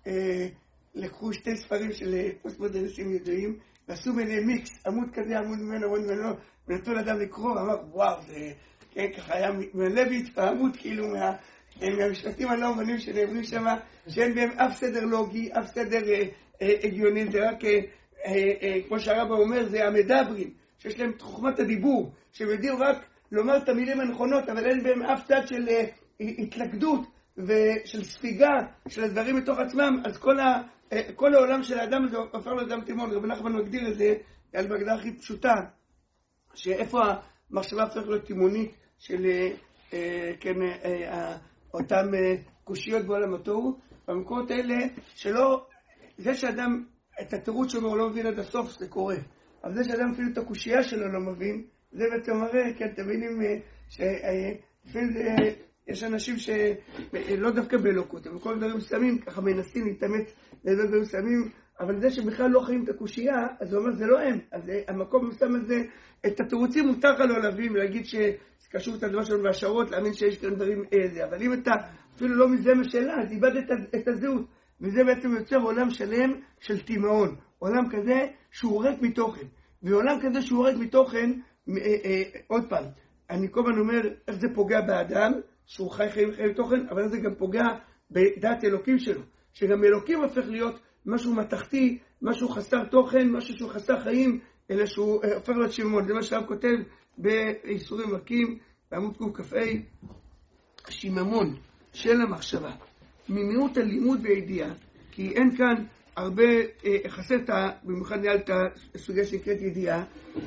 לקחו שתי ספרים של פוסט-מודרניסטים ידועים, ועשו ביניהם מיקס, עמוד כזה, עמוד ממנו, עמוד ממנו, ונתנו לאדם לקרוא, ואמר, וואו, זה, כן, ככה היה מלא בהתפעמות, כאילו, מה, מהמשפטים הלא אומנים שנאמרים שם, שאין בהם אף סדר לוגי, אף סדר הגיוני, זה רק, כמו שהרבא אומר, זה המדברים, שיש להם חוכמת הדיבור, שהם יודעים רק לומר את המילים הנכונות, אבל אין בהם אף צד של התלכדות ושל ספיגה של הדברים מתוך עצמם, אז כל, ה, כל העולם של האדם הזה הופך לאדם תימון. רבי נחמן מגדיר את זה על בהגדרה הכי פשוטה, שאיפה המחשבה הופך להיות תימונית של כן, אותם קושיות בעולם התוהו, במקומות האלה שלא, זה שאדם את התירוץ שלו הוא לא מבין עד הסוף, זה קורה, אבל זה שאדם אפילו את הקושייה שלו לא מבין, זה בעצם מראה, כי אתם מבינים שלפעמים זה יש אנשים שלא דווקא באלוקות, אבל כל דברים מסוימים ככה מנסים להתאמץ לדעת דברים מסוימים, אבל זה שבכלל לא חיים את הקושייה, אז הוא אומר זה לא הם, אז המקום מסוים הזה, את התירוצים מותר לך לא להבין ולהגיד שקשור את הדבר שלנו והשערות, להאמין שיש כאן דברים איזה, אבל אם אתה אפילו לא מזה משאלה, אז איבד את, את הזהות, וזה בעצם יוצר עולם שלם של תימהון, עולם כזה שהוא ריק מתוכן, ועולם כזה שהוא ריק מתוכן, אה, אה, עוד פעם, אני כל הזמן אומר איך זה פוגע באדם, שהוא חי חיים חיים תוכן, אבל זה גם פוגע בדעת אלוקים שלו, שגם אלוקים הופך להיות משהו מתחתי, משהו חסר תוכן, משהו שהוא חסר חיים, אלא שהוא הופך להיות שיממון. זה מה שהרב כותב באיסורים מכים, בעמוד ק"א, שיממון של המחשבה, ממיעוט הלימוד והידיעה, כי אין כאן הרבה, חסרת, במיוחד נעל את הסוגיה שנקראת ידיעה,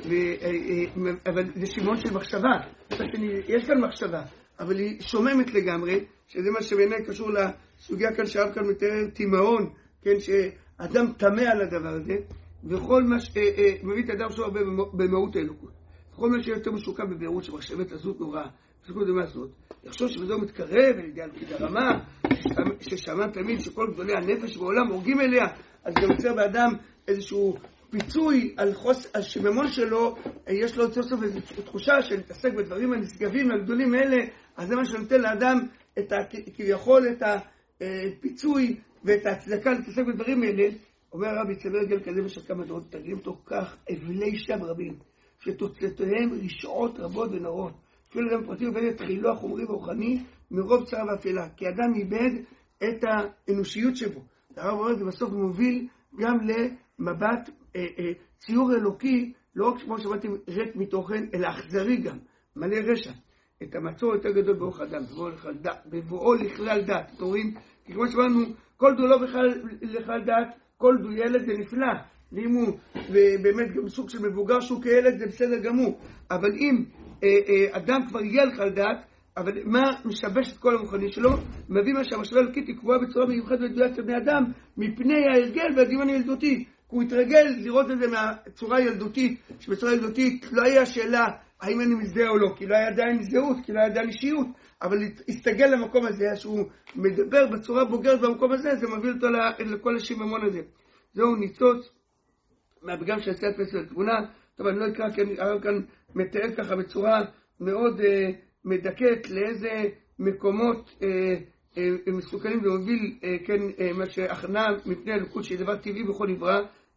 אבל זה שיממון של מחשבה, יש כאן מחשבה, אבל היא שוממת לגמרי, שזה מה שבעיניי קשור לסוגיה כאן שהרב כאן מתאר תימהון, כן, שאדם תמה על הדבר הזה, וכל מה שמביא את האדם שלו הרבה במהות האלוקות. וכל מה שיותר משוקע בבירות שמחשבת עזות נוראה, פסקות דמה הזאת, יחשוב שבזו מתקרב אל ידי אלוקית הרמה, ששמע תמיד שכל גדולי הנפש בעולם הורגים אליה, אז גם יוצר באדם איזשהו פיצוי על חוס, השיממון שלו, יש לו סוף סוף איזו תחושה של להתעסק בדברים הנשגבים והגדולים האלה, אז זה מה שנותן לאדם את ה, כביכול את הפיצוי ואת ההצדקה להתעסק בדברים האלה. אומר הרבי צבר רגל כזה בשל כמה דעות, תגלים אותו כך אבלי שם רבים, שתוצאותיהם רשעות רבות ונוראות, אפילו גם פרטי עובד את חילו החומרי והרוחני מרוב צער ואפלה, כי אדם איבד את האנושיות שבו. הרב אומר, זה בסוף מוביל גם למבט אה, אה, ציור אלוקי, לא רק כמו שאמרתי ריק מתוכן, אלא אכזרי גם, מלא רשע. את המצור יותר גדול באורך אדם, בבואו לכלל דת, אתם רואים? כי כמו שאמרנו, כל דו לא בכלל לכלל דת, כל דו ילד זה נפלא, ואם הוא באמת גם סוג של מבוגר שהוא כילד זה בסדר גמור, אבל אם אה, אה, אדם כבר יהיה לכלל דת, אבל מה משבש את כל המוכני שלו? מביא מה שהמחשבה אלוקית היא קבועה בצורה מיוחדת ומדויקת לבני אדם, מפני ההרגל והדמיון הילדותי. כי הוא התרגל לראות את זה מהצורה הילדותית, שבצורה הילדותית לא היה שאלה האם אני מזדהה או לא, כי לא היה עדיין זהות, כי לא היה עדיין אישיות, אבל הסתגל למקום הזה, שהוא מדבר בצורה בוגרת במקום הזה, זה מביא אותו לכל השיממון הזה. זהו ניצוץ מהפגם של עשיית פסל התבונה. טוב, אני לא אקרא, כי הרב כאן מתאר ככה בצורה מאוד אה, מדקת לאיזה מקומות אה, אה, מסוכנים ומוביל, אה, כן, אה, מה שהכנה מפני אלוקות שהיא דבר טבעי בכל עברה,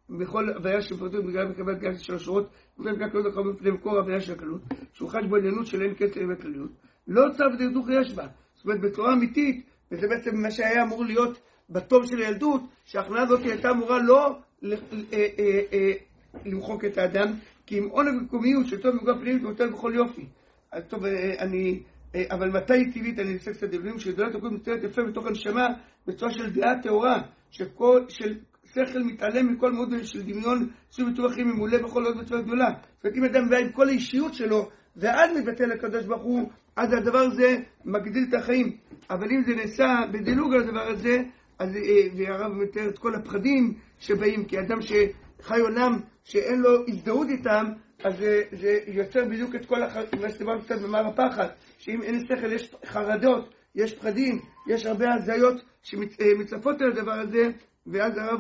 בכל הוויה של פרטות בגלל מקבלת גל של השורות, ובגלל מקבלת כלות הקרוב בפני מקור הוויה של הכללות, שהוא חש בו עליונות של אין קצר עם הכלליות, לא צו דרדוך יש בה. זאת אומרת, בצורה אמיתית, וזה בעצם מה שהיה אמור להיות בתום של הילדות, שההכנעה הזאת הייתה אמורה לא למחוק את האדם, כי עם עונג וקומיות של טוב מגוע פנימית ונותן בכל יופי. אז טוב, אני... אבל מתי היא טבעית? אני אעשה קצת דבלים, שגדולת הקודש מצטיירת יפה בתוך הנשמה, בצורה של דעה טהורה, שכל, של שכל מתעלם מכל מאוד של דמיון, סביב בטוח הכי ממולא בכל עוד בצורה גדולה. זאת אומרת, אם אדם בא עם כל האישיות שלו, ואז מתבטא לקדוש ברוך הוא, אז הדבר הזה מגדיל את החיים. אבל אם זה נעשה בדילוג על הדבר הזה, אז והרב מתאר את כל הפחדים שבאים, כי אדם שחי עולם שאין לו הזדהות איתם, אז זה, זה יוצר בדיוק את כל החרדות, מה שדיברנו קצת במער הפחד, שאם אין שכל יש חרדות, יש פחדים, יש הרבה הזיות שמצטרפות על הדבר הזה, ואז הרב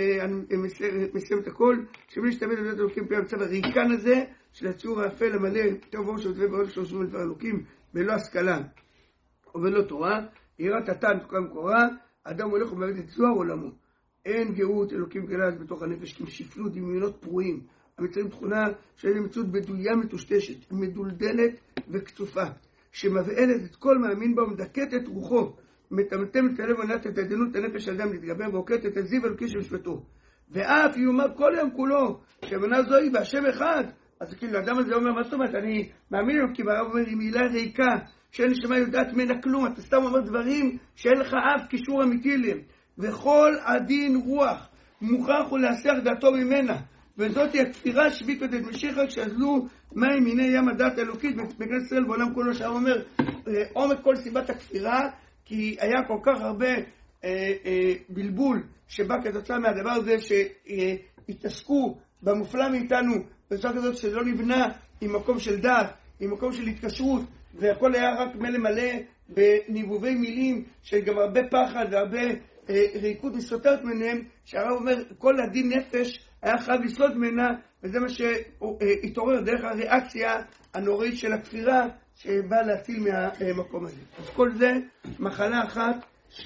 מסיים את הכל, שמי להשתמש לדעת אלוקים פי המצב הריקן הזה, של הציור האפל המלא, טוב אור שעוטווה בעוד שלושים לדבר אלוקים, ולא השכלה ולא תורה, יראת התן תוקם קורה, אדם הולך ומאבד את זוהר עולמו. אין גאות אלוקים גלז בתוך הנפש, כי הם שפלו דמיונות פרועים. המצרים תכונה של מציאות בדויה מטושטשת, מדולדלת וקצופה, שמבעלת את כל מאמין בה ומדכאת את רוחו, מטמטמת את הלב ונעת את העדינות הנפש האדם להתגבר ועוקט את הזיו אלוקי של משפטו. ואף יאמר כל יום כולו, שהאמונה זו היא בהשם אחד. אז כאילו האדם הזה אומר, מה זאת אומרת? אני מאמין לו, כי הרב אומר, היא מילה ריקה, שאין נשמה יודעת ממנה כלום, אתה סתם אומר דברים שאין לך אף קישור אמיתי להם. וכל עדין רוח מוכרח הוא להסיח דעתו ממנה. וזאת היא הכפירה השביעית ואת משיחה כשאזלו מים מיני ים הדעת האלוקית בכנסת ישראל בעולם כולו. שהרב אומר, עומק כל סיבת הכפירה, כי היה כל כך הרבה אה, אה, בלבול שבא כתוצאה מהדבר הזה שהתעסקו במופלא מאיתנו בצורה כזאת שלא נבנה עם מקום של דעת, עם מקום של התקשרות, והכל היה רק מלא מלא בניבובי מילים של גם הרבה פחד והרבה אה, ריקות מסותרת מהם, שהרב אומר כל הדין נפש היה חייב לסלוד ממנה, וזה מה שהתעורר דרך הריאקציה הנוראית של הכפירה שבאה להציל מהמקום הזה. אז כל זה מחלה אחת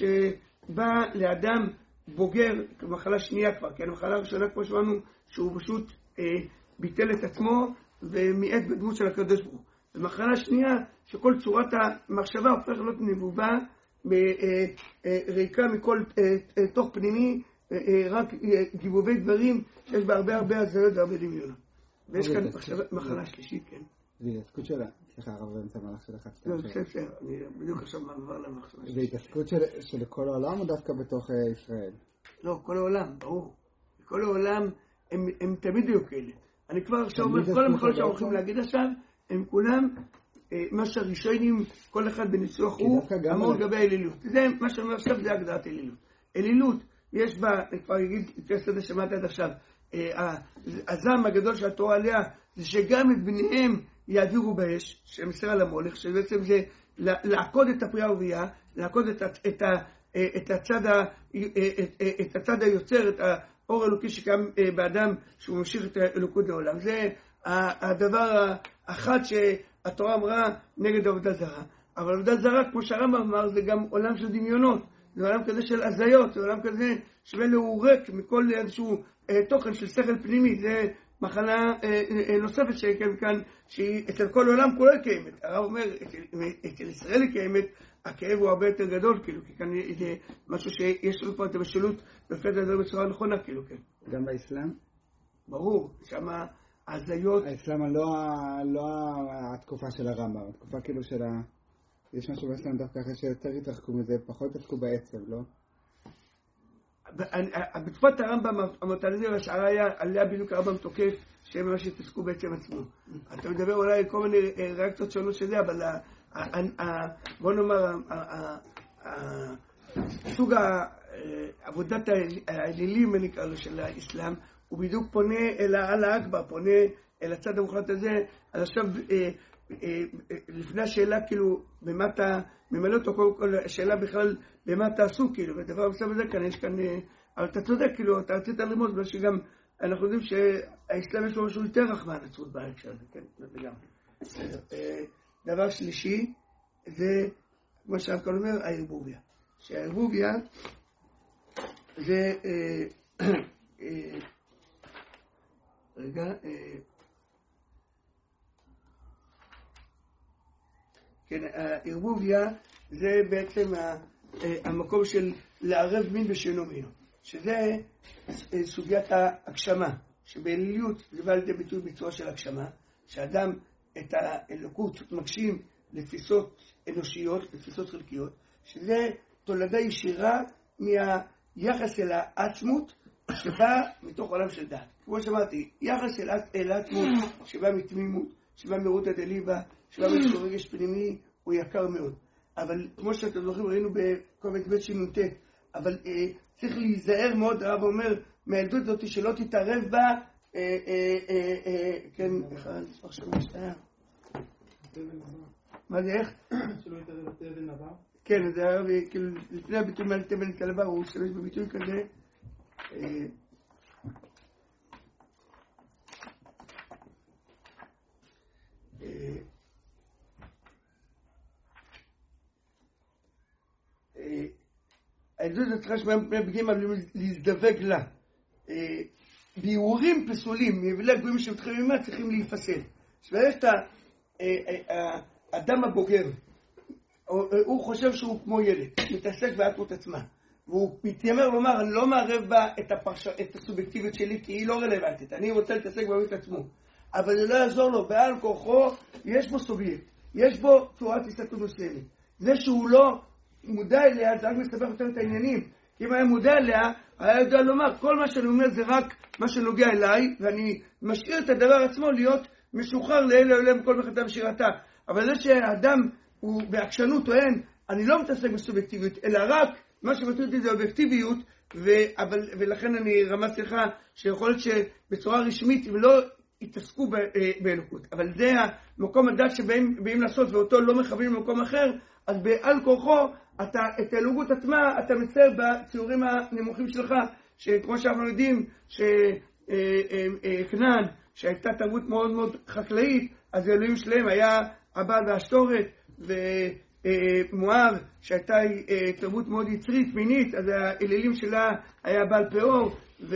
שבאה לאדם בוגר, מחלה שנייה כבר, כי המחלה הראשונה כמו שאמרנו שהוא פשוט אה, ביטל את עצמו ומיעט בדמות של הקדוש ברוך הוא. ומחלה שנייה שכל צורת המחשבה הופכת להיות נבובה, אה, אה, ריקה מכל אה, אה, תוך פנימי, אה, אה, רק אה, גיבובי דברים שיש בה הרבה הרבה הזיות והרבה דמיונות. ויש כאן מחלה שלישית, כן. זה התעסקות שלה, סליחה הרב באמצע המהלך של אחד לא, בסדר, בסדר, אני בדיוק עכשיו מעבר למחשבה. זה התעסקות של כל העולם או דווקא בתוך ישראל? לא, כל העולם, ברור. כל העולם הם תמיד היו כאלה. אני כבר עכשיו אומר, כל המחלות שאנחנו הולכים להגיד עכשיו, הם כולם, מה שהראשונים, כל אחד בניסוח הוא, אמור לגבי האלילות. זה מה שאומר עכשיו, זה הגדרת אלילות. אלילות, יש בה, אני כבר אגיד, את זה שמעת עד עכשיו, הזעם הגדול של התורה עליה, זה שגם את בניהם יעבירו באש, שמסר על המולך, שבעצם זה לעקוד את הפרי הרבייה, לעקוד את, את, את, הצד ה, את, את הצד היוצר, את האור האלוקי שקיים באדם, שהוא ממשיך את האלוקות לעולם. זה הדבר האחד שהתורה אמרה נגד עבודה זרה. אבל עבודה זרה, כמו שהרמב"ם אמר, זה גם עולם של דמיונות, זה עולם כזה של הזיות, זה עולם כזה שבאלה הוא ריק מכל איזשהו תוכן של שכל פנימי. זה מחלה נוספת שקיים כאן, שהיא אצל כל עולם כולו קיימת. הרב אומר, אצל ישראל היא קיימת, הכאב הוא הרבה יותר גדול, כאילו, כי כאן זה משהו שיש לנו פה את המשילות, לפי לדבר בצורה נכונה, כאילו, כן. גם באסלאם? ברור, שם ההזיות... האסלאם לא התקופה של הרמב"ם, התקופה כאילו של ה... יש משהו באסלאם דווקא אחרי שיותר התרחקו מזה, פחות התעסקו בעצב, לא? בתקופת הרמב"ם, המותנזי והשעריה, עליה בדיוק הרמב"ם תוקף, שהם ממש התעסקו בעצם עצמו. אתה מדבר אולי כל מיני ריאקציות שונות של זה, אבל בוא נאמר, סוג עבודת האלילים, נקרא לו, של האסלאם, הוא בדיוק פונה אל האללה אכבר, פונה אל הצד המוחלט הזה. אז עכשיו, לפני השאלה, כאילו, במה אתה ממלא אותו, כל כל השאלה בכלל, במה אתה עשו, כאילו, ודבר בסדר בזה כאן, יש כאן, אבל אתה צודק, כאילו, אתה רצית ללמוד, בגלל שגם, אנחנו יודעים שהאסלאם יש לו משהו יותר רחב מהנצרות בהקשר הזה, כן, זה גם. דבר שלישי, זה, כמו שהרב כאן אומר, הערבוביה. שהערבוביה זה, רגע, כן, הערבוביה זה בעצם המקום של לערב מין בשאינו מינו, שזה סוגיית ההגשמה, שבאליליות זה בא לידי ביטוי בצורה של הגשמה, שאדם את האלוקות מגשים לתפיסות אנושיות, לתפיסות חלקיות, שזה תולדה ישירה מהיחס אל העצמות שבא מתוך עולם של דת. כמו שאמרתי, יחס אל העצמות שבא מתמימות, שבא מרות הדליבה, שבא מאיזשהו רגש פנימי, הוא יקר מאוד. אבל כמו שאתם זוכרים, ראינו בקובץ בית שינ"ט, אבל אה, צריך להיזהר מאוד, הרב אומר, מהילדות הזאת שלא תתערב בה, אה, אה, אה, אה, כן, איך הנספח שלו משתהיה? מה זה, איך? שלא יתערב בתבן עבר? כן, זה הרב, כאילו, לפני הביטוי מעל תבן את הלבר, הוא משתמש בביטוי כזה. אה, אה, העדות צריכה שמהם פגיעים עלולים להזדווג לה. ביאורים פסולים, מבלי הגבוהים שמתחילים ממש צריכים להיפסל. שבאמת האדם הבוגר, הוא חושב שהוא כמו ילד, מתעסק בעצמות עצמה. והוא מתיימר לומר, אני לא מערב בה את, הפרש... את הסובייקטיביות שלי, כי היא לא רלוונטית. אני רוצה להתעסק בעצמות עצמו. אבל זה לא יעזור לו, בעל כוחו יש בו סובייקט, יש בו צורת הסתכלות מסוימת. זה שהוא לא מודע אליה, זה רק מסתבך יותר את העניינים. אם היה מודע אליה, היה יודע לומר, כל מה שאני אומר זה רק מה שנוגע אליי, ואני משאיר את הדבר עצמו להיות משוחרר לאלה עולם כל מחטא ושירתה. אבל זה שהאדם הוא בעקשנות טוען, אני לא מתעסק בסובייקטיביות, אלא רק מה שמטריד אותי זה אובייקטיביות, ו... אבל... ולכן אני רמזתי לך שיכול להיות שבצורה רשמית ולא התעסקו ב... באלוקות. אבל זה המקום הדת שבאים לעשות ואותו לא מכוונים למקום אחר, אז בעל כוחו, אתה, את האלוקות עצמה, אתה מצייר בציורים הנמוכים שלך, שכמו שאנחנו יודעים, שכנען, שהייתה תרבות מאוד מאוד חקלאית, אז האלוהים שלהם היה הבעל והשתורת, ומואב, שהייתה תרבות מאוד יצרית, מינית, אז האלילים שלה היה בעל פאור,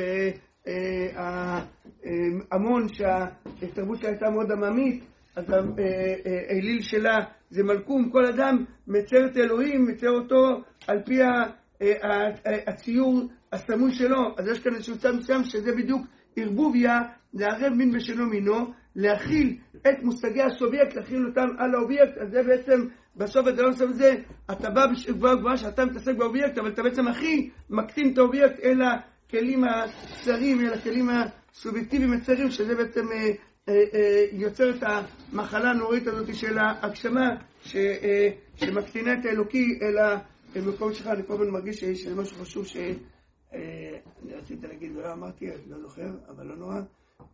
והמון, שהתרבות שלה הייתה מאוד עממית, אז האליל שלה זה מלכום. כל אדם מצייר את האלוהים, מצייר אותו על פי הציור הסמוי שלו. אז יש כאן איזשהו צד מסוים שזה בדיוק ערבוביה, לערב מין בשאינו מינו, להכיל את מושגי הסובייקט, להכיל אותם על האובייקט. אז זה בעצם בסוף הדבר בסוף זה, אתה בא בשגבוה גבוהה שאתה מתעסק באובייקט, אבל אתה בעצם הכי מקטין את האובייקט אל הכלים הצרים, אל הכלים הסובייקטיביים הצרים, שזה בעצם יוצר את המחלה הנוראית הזאת של ההגשמה שמקטינה את האלוקי אל המקום שלך. אני כל הזמן מרגיש שזה משהו חשוב שאני רציתי להגיד ולא אמרתי, אני לא זוכר, אבל לא נורא.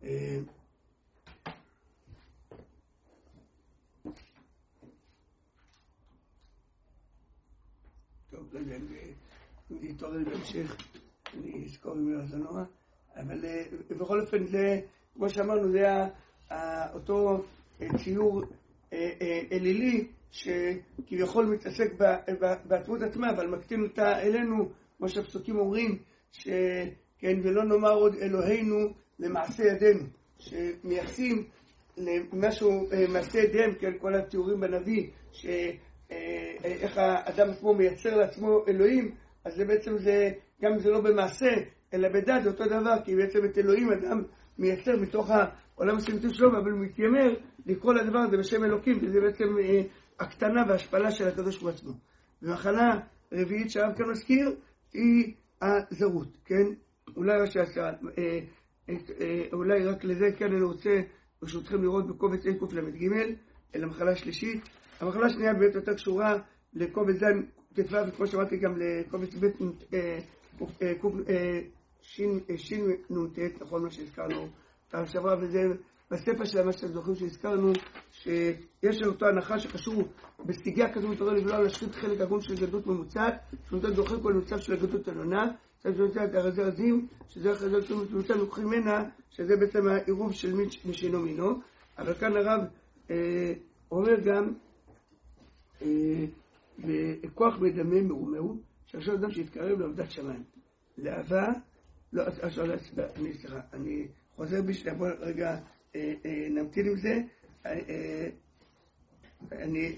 טוב, לא יודע, אם יתעורר בהמשך אני אזכור אם לא זה נורא, אבל בכל אופן זה, כמו שאמרנו, זה אותו ציור אלילי שכביכול מתעסק בעצמות עצמה, אבל מקטין אותה אלינו, כמו שהפסוקים אומרים, שכן ולא נאמר עוד אלוהינו למעשה ידינו, שמייחסים למשהו מעשה ידיהם, כן, כל התיאורים בנביא, שאיך האדם עצמו מייצר לעצמו אלוהים, אז זה בעצם זה, גם זה לא במעשה, אלא בדעת, זה אותו דבר, כי בעצם את אלוהים אדם מייצר מתוך העולם הסמטי שלו, אבל הוא מתיימר לקרוא לדבר הזה בשם אלוקים, וזה בעצם אה, הקטנה והשפלה של הקדוש ברוך הוא עצמו. ומחלה רביעית שהרב כאן מזכיר, היא הזרות, כן? אולי רק שעשה, אה, אה, אה, אולי רק לזה, כן, אני רוצה, ברשותכם לראות בקובץ אין קוף למד ג' אל המחלה השלישית. המחלה השנייה באמת יותר קשורה לקובץ זין תתווה, וכמו שאמרתי גם לקובץ בית אה, אה, קוף, אה, שין, שין נ"ט, נכון מה שהזכרנו פעם שעברה, וזה בספר של מה שאתם זוכרים שהזכרנו, שיש לנו אותו הנחה שקשור בסטיגיה כזאת תורה לבלוע להשחית חלק הגון של גדות ממוצעת, שנותן זוכר כל מצב של הגדות עליונה, קצת שנותן את הרזי רזים, שזה החזות של ממוצעת לוקחים ממנה, שזה בעצם העירוב של מין משאינו מינו. אבל כאן הרב אה, אומר גם, אה, בכוח מדמה מרומהו, שעכשיו אדם שיתקרב לעבודת שמיים. לאהבה, לא, אני סליחה, אני חוזר בשביל, בוא רגע נמתין עם זה. אני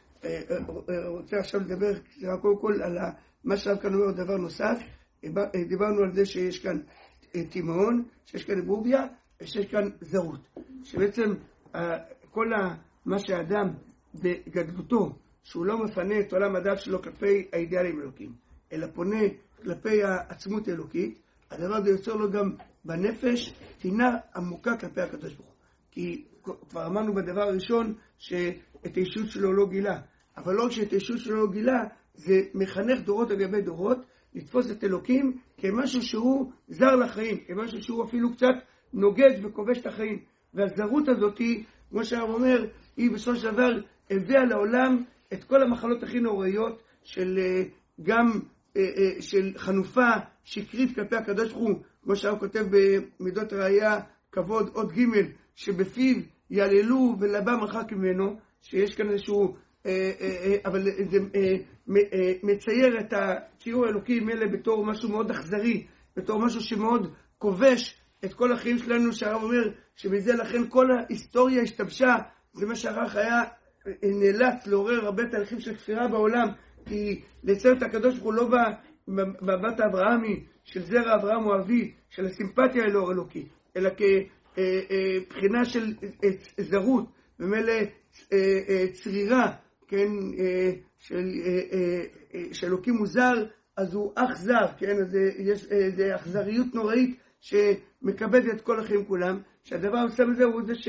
רוצה עכשיו לדבר קודם כל על מה שהרב כאן אומר דבר נוסף. דיברנו על זה שיש כאן תימהון, שיש כאן ערבוביה ושיש כאן זרות. שבעצם כל מה שהאדם בגדלותו, שהוא לא מפנה את עולם הדעת שלו כלפי האידיאלים אלוקים, אלא פונה כלפי העצמות האלוקית, הדבר הזה יוצר לו גם בנפש טינה עמוקה כלפי הקדוש ברוך הוא. כי כבר אמרנו בדבר הראשון שאת האישות שלו לא גילה, אבל לא שאת האישות שלו לא גילה, זה מחנך דורות על גבי דורות לתפוס את אלוקים כמשהו שהוא זר לחיים, כמשהו שהוא אפילו קצת נוגד וכובש את החיים. והזרות הזאת היא, כמו שהרב אומר, היא בסופו של דבר הביאה לעולם את כל המחלות הכי נוראיות של גם של חנופה שקרית כלפי הקדוש ברוך הוא, כמו שהרב כותב במידות ראיה כבוד עוד ג' שבפיו יעללו ולבא מרחק ממנו, שיש כאן איזשהו אבל זה מצייר את הציור האלוקי מלא בתור משהו מאוד אכזרי, בתור משהו שמאוד כובש את כל החיים שלנו, שהרב אומר שבזה לכן כל ההיסטוריה השתבשה. זה מה שהרב היה נאלץ לעורר הרבה תהליכים של כפירה בעולם, כי לצייר את הקדוש ברוך הוא לא במבט האברהמי של זרע אברהם או אבי, של הסימפתיה אלו אלוקי, אלא כבחינה של זרות ומלא צרירה, כן, של אלוקים מוזר, אז הוא אך זר, כן, אז יש איזו אכזריות נוראית שמקבלת את כל החיים כולם, שהדבר עושה בזה הוא זה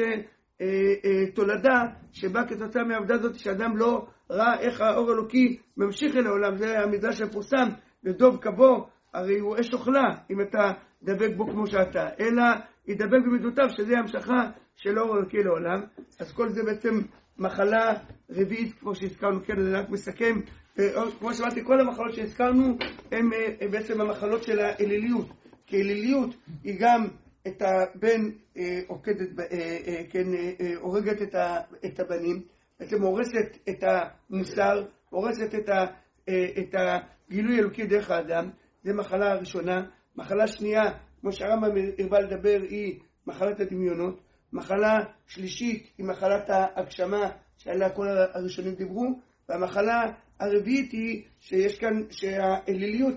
שתולדה שבא כתוצאה מהעבודה הזאת, שאדם לא ראה איך האור אלוקי ממשיך אל העולם. זה המדרש המפורסם, לדוב כבו, הרי הוא אש אוכלה, אם אתה דבק בו כמו שאתה, אלא ידבק במידותיו, שזה המשכה של האור אלוקי לעולם. אז כל זה בעצם מחלה רביעית, כמו שהזכרנו, כן, אני רק מסכם, כמו שאמרתי, כל המחלות שהזכרנו הן בעצם המחלות של האליליות, כי אליליות היא גם את הבן עוקדת, כן, הורגת את הבנים, בעצם הורסת את המוסר, הורסת את הגילוי אלוקי דרך האדם. זה מחלה הראשונה. מחלה שנייה, כמו שהרמב"ם הרבה לדבר, היא מחלת הדמיונות. מחלה שלישית היא מחלת ההגשמה שעליה כל הראשונים דיברו, והמחלה הרביעית היא שיש כאן שהאליליות,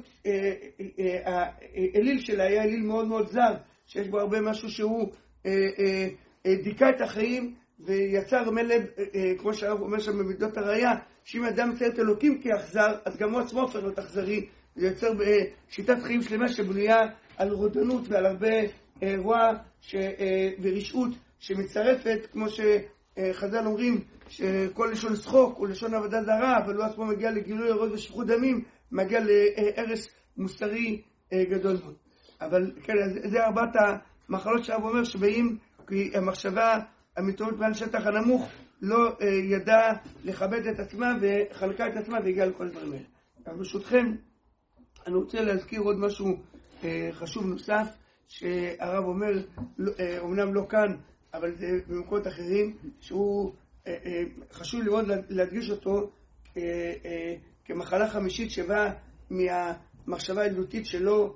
האליל שלה היה אליל מאוד מאוד זר, שיש בו הרבה משהו שהוא דיכא את החיים ויצר מלב, כמו שהרב אומר שם במידות הראיה, שאם אדם מצייר את אלוקים כאכזר, אז גם הוא עצמו הופך להיות אכזרי. זה יוצר שיטת חיים שלמה שבנויה על רודנות ועל הרבה רוע ורשעות שמצטרפת, כמו שחז"ל אומרים שכל לשון שחוק הוא לשון עבודה זרה, אבל הוא עצמו מגיע לגילוי הרוד ושפיכות דמים, מגיע להרס מוסרי גדול מאוד. אבל כן, זה ארבעת המחלות שהרב אומר שבאים כי המחשבה המתעוררת מעל שטח הנמוך לא ידעה לכבד את עצמה וחלקה את עצמה והגיעה לכל דברים האלה. אז ברשותכם אני רוצה להזכיר עוד משהו חשוב נוסף שהרב אומר, אומנם לא כאן אבל זה במקומות אחרים, שהוא חשוב מאוד להדגיש אותו כמחלה חמישית שבאה מהמחשבה הילדותית שלו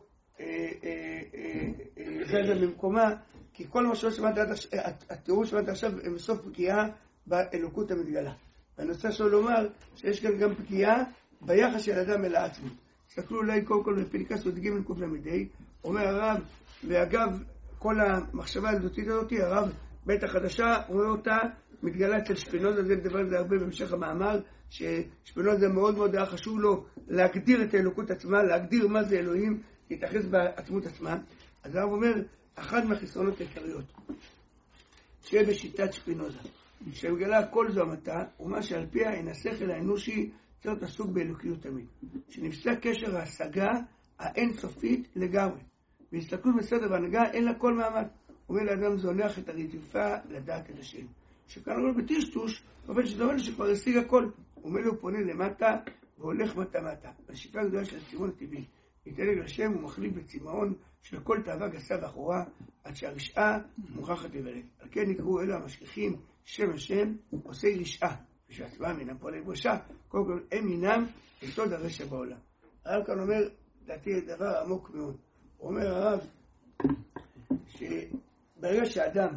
זזה במקומה, כי כל מה ששמעתי עד התיאור שמעתי עכשיו הם בסוף פגיעה באלוקות המתגלה. ואני רוצה שלא לומר שיש כאן גם פגיעה ביחס של אדם אל העצמות. תסתכלו אולי קודם כל בפנקס עוד ג' קוף למדי, אומר הרב, ואגב כל המחשבה הילדותית הזאת, הרב בית החדשה רואה אותה מתגלה אצל שפינוזה, זה מדבר על זה הרבה בהמשך המאמר, ששפינוזה מאוד מאוד היה חשוב לו להגדיר את האלוקות עצמה, להגדיר מה זה אלוהים, להתאחז בעצמות עצמה. אז הרב אומר, אחד מהחסרונות העיקריות, שיהיה בשיטת שפינוזה, שמגלה כל זו המתה, ומה שעל פיה אין השכל האנושי צריך להיות עסוק באלוקיות תמיד. שנפסק קשר ההשגה האינסופית לגמרי. והסתכלות בסדר והנהגה אין לה כל מעמד. אומר לאדם זונח את הרדיפה לדעת את השם. שכאן אומר בטישטוש, אבל שזה אומר שכבר השיג הכל. אומר לו פונה למטה והולך מטה מטה. בשיטה הגדולה של הצימון הטבעי. יתעלג לשם ומחליק בצימאון של כל תאווה גסה ואחורה, עד שהרשעה מוכרחת לבלג. על כן נקראו אלו המשכיחים שם השם עושי רשעה, ושעצמם אינם פועלי ברשע, קודם כל הם אינם יסוד הרשע בעולם. הרב כאן אומר, דעתי דבר עמוק מאוד. הוא אומר הרב, ברגע שאדם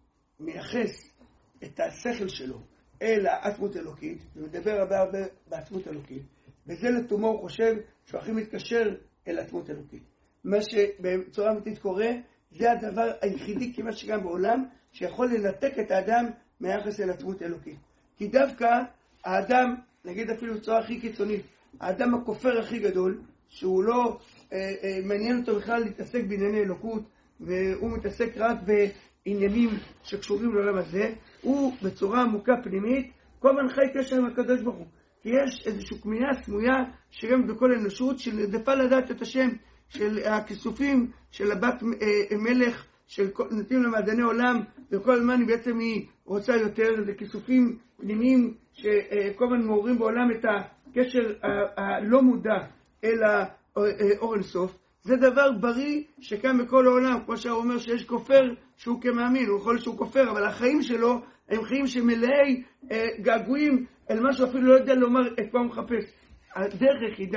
מייחס את השכל שלו אל העצמות אלוקית, ומדבר הרבה הרבה בעצמות אלוקית, בזה לתומו הוא חושב שהוא הכי מתקשר אל עצמות אלוקית. מה שבצורה אמיתית קורה, זה הדבר היחידי כמעט שגם בעולם, שיכול לנתק את האדם מהיחס אל עצמות אלוקית. כי דווקא האדם, נגיד אפילו בצורה הכי קיצונית, האדם הכופר הכי גדול, שהוא לא אה, אה, מעניין אותו בכלל להתעסק בענייני אלוקות, והוא מתעסק רק בעניינים שקשורים לעולם הזה, הוא בצורה עמוקה פנימית, כל הזמן חי קשר עם הקדוש ברוך הוא. כי יש איזושהי כמיהה סמויה שגם בכל האנושות, של נדפה לדעת את השם, של הכיסופים, של הבת אה, מלך, של נותנים למעדני עולם, וכל הזמן בעצם היא רוצה יותר, זה כיסופים פנימיים שכל הזמן מעוררים בעולם את הקשר הלא מודע אל האור אינסוף. זה דבר בריא שקם בכל העולם, כמו שהוא אומר שיש כופר שהוא כמאמין, הוא יכול שהוא כופר, אבל החיים שלו הם חיים שמלאי אה, געגועים אל משהו אפילו לא יודע לומר את מה הוא מחפש. הדרך היחידה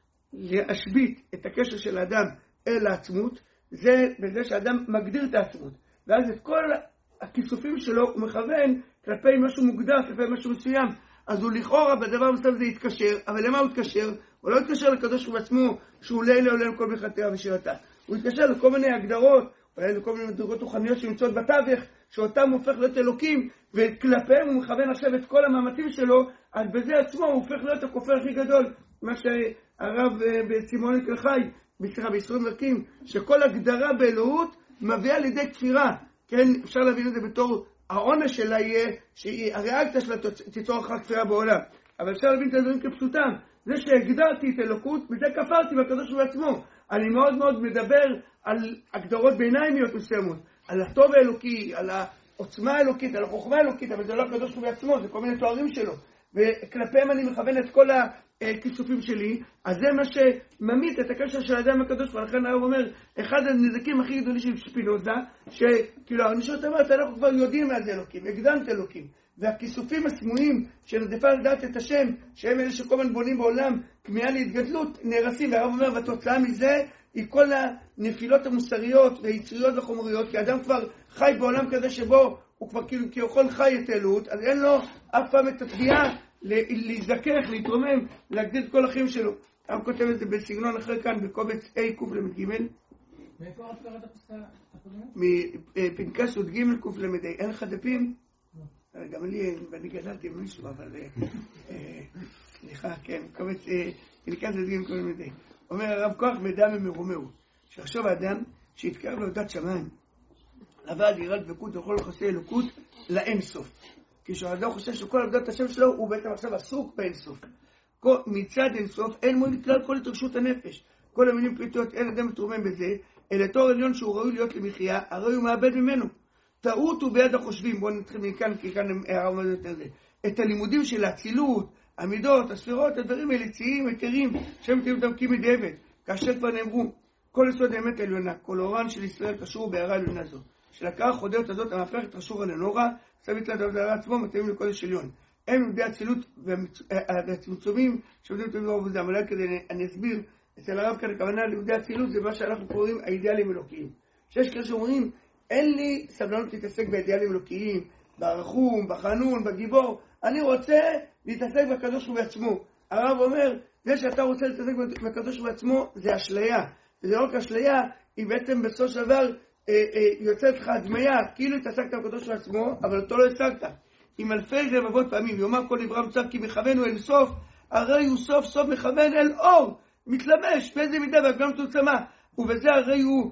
להשבית את הקשר של האדם אל העצמות, זה בזה שהאדם מגדיר את העצמות, ואז את כל הכיסופים שלו הוא מכוון כלפי משהו מוגדר, כלפי משהו מסוים. אז הוא לכאורה בדבר מסוים זה יתקשר, אבל למה הוא יתקשר? הוא לא יתקשר לקדוש ברוך הוא בעצמו, שהוא לילה עולם כל ברכתיה ושירתה. הוא יתקשר לכל מיני הגדרות, אולי לכל מיני מדרגות רוחניות שנמצאות בתווך, שאותם הוא הופך להיות אלוקים, וכלפיהם הוא מכוון עכשיו את כל המאמצים שלו, אז בזה עצמו הוא הופך להיות הכופר הכי גדול. מה שהרב בצימון תל-חי, בסליחה, בישרים דרכים, שכל הגדרה באלוהות מביאה לידי כפירה. כן, אפשר להבין את זה בתור העונש שלה יהיה, שהריאקציה שלה תיצור אחר כפירה בעולם. אבל אפשר להבין את הדברים כפשוטם. זה שהגדרתי את אלוקות, בזה כפרתי בקדוש ברוך הוא עצמו. אני מאוד מאוד מדבר על הגדרות ביניימיות מסוימות, על הטוב האלוקי, על העוצמה האלוקית, על החוכמה האלוקית, אבל זה לא הקדוש ברוך הוא עצמו, זה כל מיני תוארים שלו. וכלפיהם אני מכוון את כל הכיסופים שלי, אז זה מה שממית את הקשר של האדם הקדוש ברוך הוא. לכן הרב אומר, אחד הנזקים הכי גדולים של שפינוזה, שכאילו הרנשות אומרת, אנחנו כבר יודעים מה זה אלוקים, הקדמת אלוקים. והכיסופים הסמויים של עדיפה לדעת את השם, שהם אלה שכל הזמן בונים בעולם כמיהה להתגדלות, נהרסים. והרב אומר, והתוצאה מזה היא כל הנפילות המוסריות והיצריות וחומריות, כי האדם כבר חי בעולם כזה שבו הוא כבר כאילו כיכול חי את אלוהות, אז אין לו אף פעם את התביעה להזדכך, להתרומם, להגדיל את כל החיים שלו. הרב כותב את זה בסגנון אחר כאן, בקובץ A קוף למד ג'. מאיפה הרב קראת הפסקה הקודמת? מפנקס עוד ג' קוף למד. אין לך דפים? גם לי, ואני גדלתי עם מישהו, אבל סליחה, כן, קובץ פנקס עוד ג' קוף למד. אומר הרב כוח מידע ממרומהו, שעכשיו האדם שהתקרב לעבודת שמיים, עבד יראת דבקות וכל יחסי אלוקות לאינסוף. כי שהאדם חושב שכל עבודת השם שלו הוא בעצם עכשיו עסוק באינסוף. מצד אינסוף אין מועיל כלל כל התרגשות הנפש. כל המילים פליטות אין אדם מתרומם בזה, אלא תור עליון שהוא ראוי להיות למחיה, הרי הוא מאבד ממנו. טעות הוא ביד החושבים, בואו נתחיל מכאן, כי כאן הערה עומד יותר זה. את הלימודים של האצילות, המידות, הספירות, הדברים האליציים, היתרים, שהם תהיו אותם כמדי עבד. כאשר כבר נאמרו, כל יסוד האמת העליונה, כל אורן של ישראל קשור בהערה העליונה זו. שלקרא החודרת הזאת המהפכת רשור לנורא, סבית לה דבר עצמו, מתאים לקודש עליון. הם לימודי הצילות והצמצומים שעובדים טובים ברוב זה, אבל כדי אני אסביר, אצל הרב כאן הכוונה לימודי הצילות זה מה שאנחנו קוראים האידיאלים אלוקיים. שיש כאלה שאומרים, אין לי סבלנות להתעסק באידיאלים אלוקיים, ברחום, בחנון, בגיבור, אני רוצה להתעסק בקדוש ברוך הוא בעצמו. הרב אומר, זה שאתה רוצה להתעסק בקדוש ברוך הוא בעצמו, זה אשליה. וזה לא רק אשליה, היא בעצם בסוף של דבר יוצאת לך הדמיה, כאילו התעסקת בקדוש ברוך הוא עצמו, אבל אותו לא השגת. עם אלפי רבבות פעמים, יאמר כל עברם צר כי מכוונו אל סוף, הרי הוא סוף סוף מכוון אל אור, מתלבש באיזה מידה והגם תוצמה, ובזה הרי הוא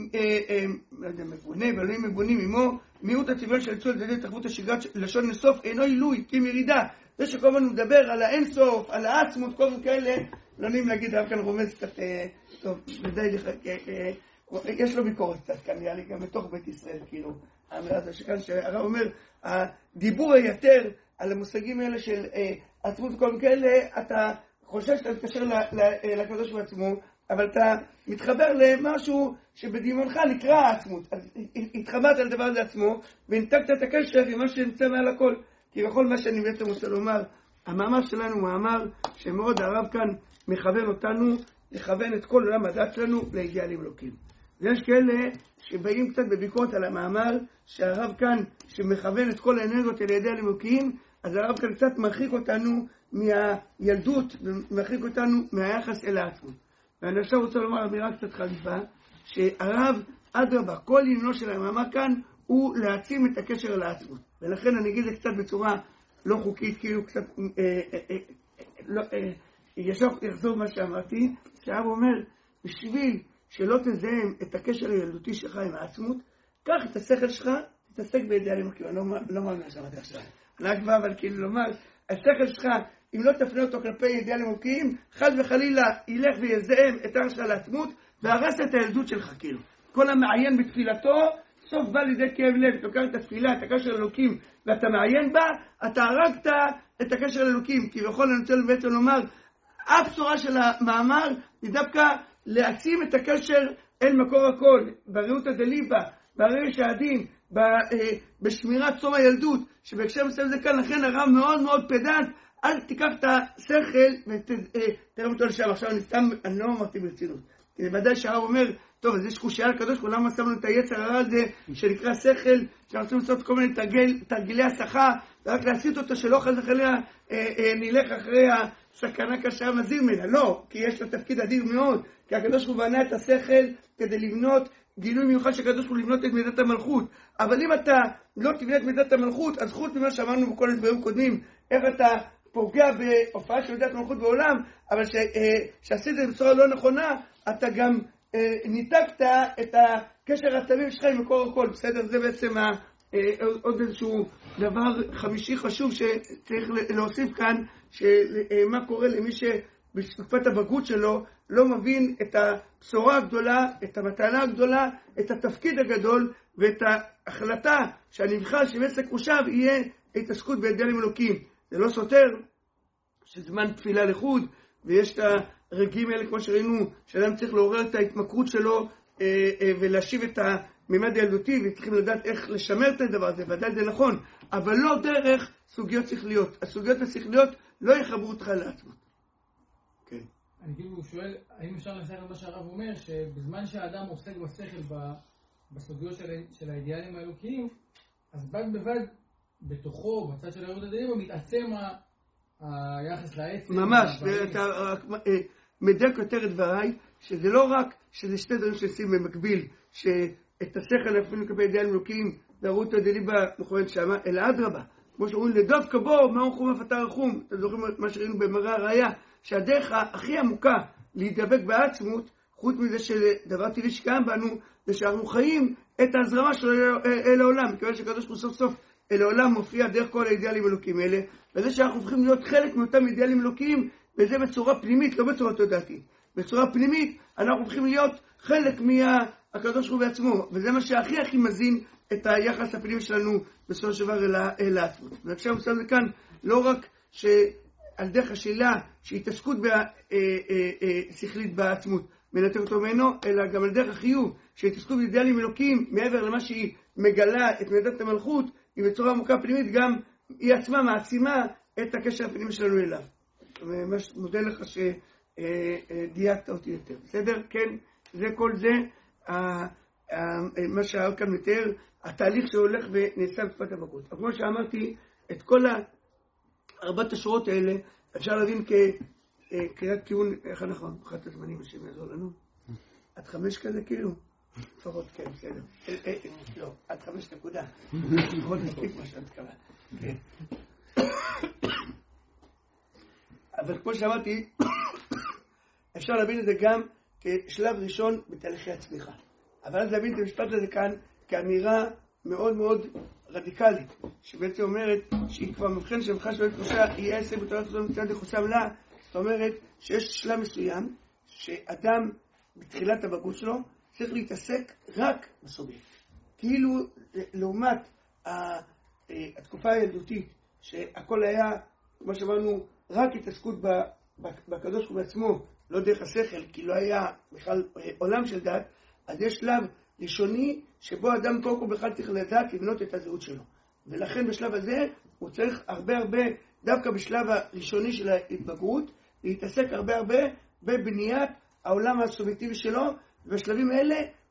לא יודע, מבונה ואלוהים מבונים עמו, מיעוט הצביון של יצוא לצדדי תרבות השגרת לשון אינסוף אינו עילוי, כי מרידה. זה שכל הזמן הוא מדבר על האינסוף, על העצמות, כל מיני כאלה, לא נעים להגיד, הרב כאן רומז קצת, טוב, ודי לך, יש לו ביקורת קצת כאן, נראה לי גם בתוך בית ישראל, כאילו, האמירה הזו שכאן, שהרב אומר, הדיבור היתר על המושגים האלה של עצמות וכל מיני כאלה, אתה חושב שאתה מתקשר לקדוש בעצמו, אבל אתה מתחבר למשהו שבדמיונך נקרא העצמות. אז התחברת על דבר הזה עצמו, והנתקת את הקשר עם מה שנמצא מעל הכל. כי בכל מה שאני בעצם רוצה לומר, המאמר שלנו הוא מאמר שמאוד הרב כאן מכוון אותנו, לכוון את כל עולם הדת שלנו לאידיאלים אלוקים. ויש כאלה שבאים קצת בביקורת על המאמר, שהרב כאן, שמכוון את כל האנרגיות על ידי הלימוקים, אז הרב כאן קצת מרחיק אותנו מהילדות, ומרחיק אותנו מהיחס אל העצמות. ואני עכשיו רוצה לומר אמירה קצת חליפה, שהרב, אדרבה, כל עניינו של המאמר כאן, הוא להעצים את הקשר אל העצמות. ולכן אני אגיד זה קצת בצורה לא חוקית, כאילו קצת, אה, אה, אה, לא, אה, ישוב, יחזור מה שאמרתי, שהרב אומר, בשביל שלא תזהם את הקשר הילדותי שלך עם העצמות, קח את השכל שלך, תתעסק באידיאלים, כי אני לא מאמין מה שאמרתי עכשיו. אני רק בא, אבל כאילו לומר, השכל שלך, אם לא תפנה אותו כלפי אידיאלים מוקיים, חד וחלילה ילך ויזהם את הרש שלך לעצמות, והרס את הילדות שלך, כאילו. כל המעיין בתפילתו, סוף בא לידי כאב לב, אתה לוקח את התפילה, את הקשר לאלוקים, ואתה מעיין בה, אתה הרגת את הקשר לאלוקים. כי בכל אני רוצה בעצם לומר, אף צורה של המאמר היא דווקא להעצים את הקשר אל מקור הכל, בריאות הדליבה, ברגש העדין, בשמירת צום הילדות, שבהקשר מסוים זה כאן, לכן הרב מאוד מאוד פדנט, אל תיקח את השכל ותראה אותו לשם. עכשיו אני סתם, אני לא אמרתי ברצינות. כי ודאי שהרב אומר, טוב, אז יש חושיה על קדוש, כולם שמנו את היצר הרע הזה, שנקרא שכל, שאנחנו רוצים לעשות כל מיני תרגיל, תרגילי השכה, ורק להסיט אותו שלא חס וחלילה נלך אחרי הסכנה קשה מזהיר ממנה. לא, כי יש לה תפקיד אדיר מאוד, כי הקדוש הוא בנה את השכל כדי לבנות גילוי מיוחד שהקדוש הוא לבנות את מידת המלכות. אבל אם אתה לא תבנה את מידת המלכות, אז חוץ ממה שאמרנו בכל הדברים קודמים, איך אתה פוגע בהופעה של מידת המלכות בעולם, אבל שעשית את זה בצורה לא נכונה, אתה גם ניתקת את הקשר התמיד שלך עם מקור הכל. בסדר? זה בעצם עוד איזשהו דבר חמישי חשוב שצריך להוסיף כאן, שמה קורה למי שבתקופת הבגרות שלו לא מבין את הבשורה הגדולה, את המתנה הגדולה, את התפקיד הגדול ואת ההחלטה שהנבחר שבעסק מושב יהיה התעסקות באידיאלים אלוקים. זה לא סותר שזמן תפילה לחוד, ויש את הרגעים האלה כמו שראינו, שאדם צריך לעורר את ההתמכרות שלו אה, אה, ולהשיב את הממד הילדותי, וצריכים לדעת איך לשמר את הדבר הזה, ודאי זה נכון, אבל לא דרך סוגיות שכליות. הסוגיות השכליות לא יחברו אותך לעצמות. כן. אני כאילו שואל, האם אפשר לסיים מה שהרב אומר, שבזמן שהאדם עוסק בשכל בסוגיות של, של האידיאלים האלוקיים, אז בד בבד בתוכו, בצד של היהוד הדלים, מתעצם היחס לעצם. ממש, אתה מדק יותר את דבריי, שזה לא רק שזה שתי דברים שעושים במקביל, שאת השכל אפילו לקבל אידיאלים אלוקיים, והרות הדליבה מכוונת שמה, אלא אדרבה. כמו שאומרים, לדווקא בו, מה רחום אף אתה רחום. אתם זוכרים מה שראינו במראה הראייה, שהדרך הכי עמוקה להידבק בעצמות, חוץ מזה שדבר טבעי שקיים בנו, זה שאנחנו חיים את ההזרמה שלו אל העולם, מכיוון שקדוש ברוך הוא סוף סוף אל העולם מופיע דרך כל האידיאלים אלוקיים האלה, וזה שאנחנו הופכים להיות חלק מאותם אידיאלים אלוקיים, וזה בצורה פנימית, לא בצורה תודעתית. בצורה פנימית אנחנו הופכים להיות חלק מהקדוש ברוך הוא בעצמו, וזה מה שהכי הכי מזין את היחס הפנימי שלנו בסופו של דבר אל העצמות. ועכשיו הוא שם לכאן לא רק שעל דרך השאלה שהתעסקות שכלית בעצמות מנתק אותו ממנו, אלא גם על דרך החיוב שהתעסקות באידיאלים אלוקיים מעבר למה שהיא מגלה את מידת המלכות, היא בצורה עמוקה פנימית גם היא עצמה מעצימה את הקשר הפנימי שלנו אליו. ממש מודה לך שדייקת אותי יותר. בסדר? כן, זה כל זה מה שהרב כאן מתאר, התהליך שהולך ונעשה בתקופת הבגרות. אבל כמו שאמרתי, את כל ארבעת השורות האלה אפשר להבין כקריאת כיוון, איך אנחנו מבחינת הזמנים, השם יעזור לנו? עד חמש כזה כאילו? לפחות כן, בסדר. לא, עד חמש נקודה. לפחות נספיק מה שאת קראת. כן. אבל כמו שאמרתי, אפשר להבין את זה גם כשלב ראשון בתהליכי הצמיחה. אבל אז להבין את המשפט הזה כאן כאמירה מאוד מאוד רדיקלית, שבעצם אומרת שהיא כבר מבחן שמחה שבית קושה יהיה עשר בתורת חסון מצד יחוסם לה. זאת אומרת שיש שלב מסוים שאדם בתחילת הבגרות שלו צריך להתעסק רק בסובייקט. כאילו לעומת התקופה הילדותית שהכל היה, כמו שאמרנו, רק התעסקות בקדוש ברוך הוא בעצמו, לא דרך השכל, כי לא היה בכלל עולם של דת, אז יש שלב ראשוני שבו אדם קודם כל בכלל צריך לדעת לבנות את הזהות שלו. ולכן בשלב הזה הוא צריך הרבה הרבה, דווקא בשלב הראשוני של ההתבגרות, להתעסק הרבה הרבה בבניית העולם הסובייקטיבי שלו, ובשלבים האלה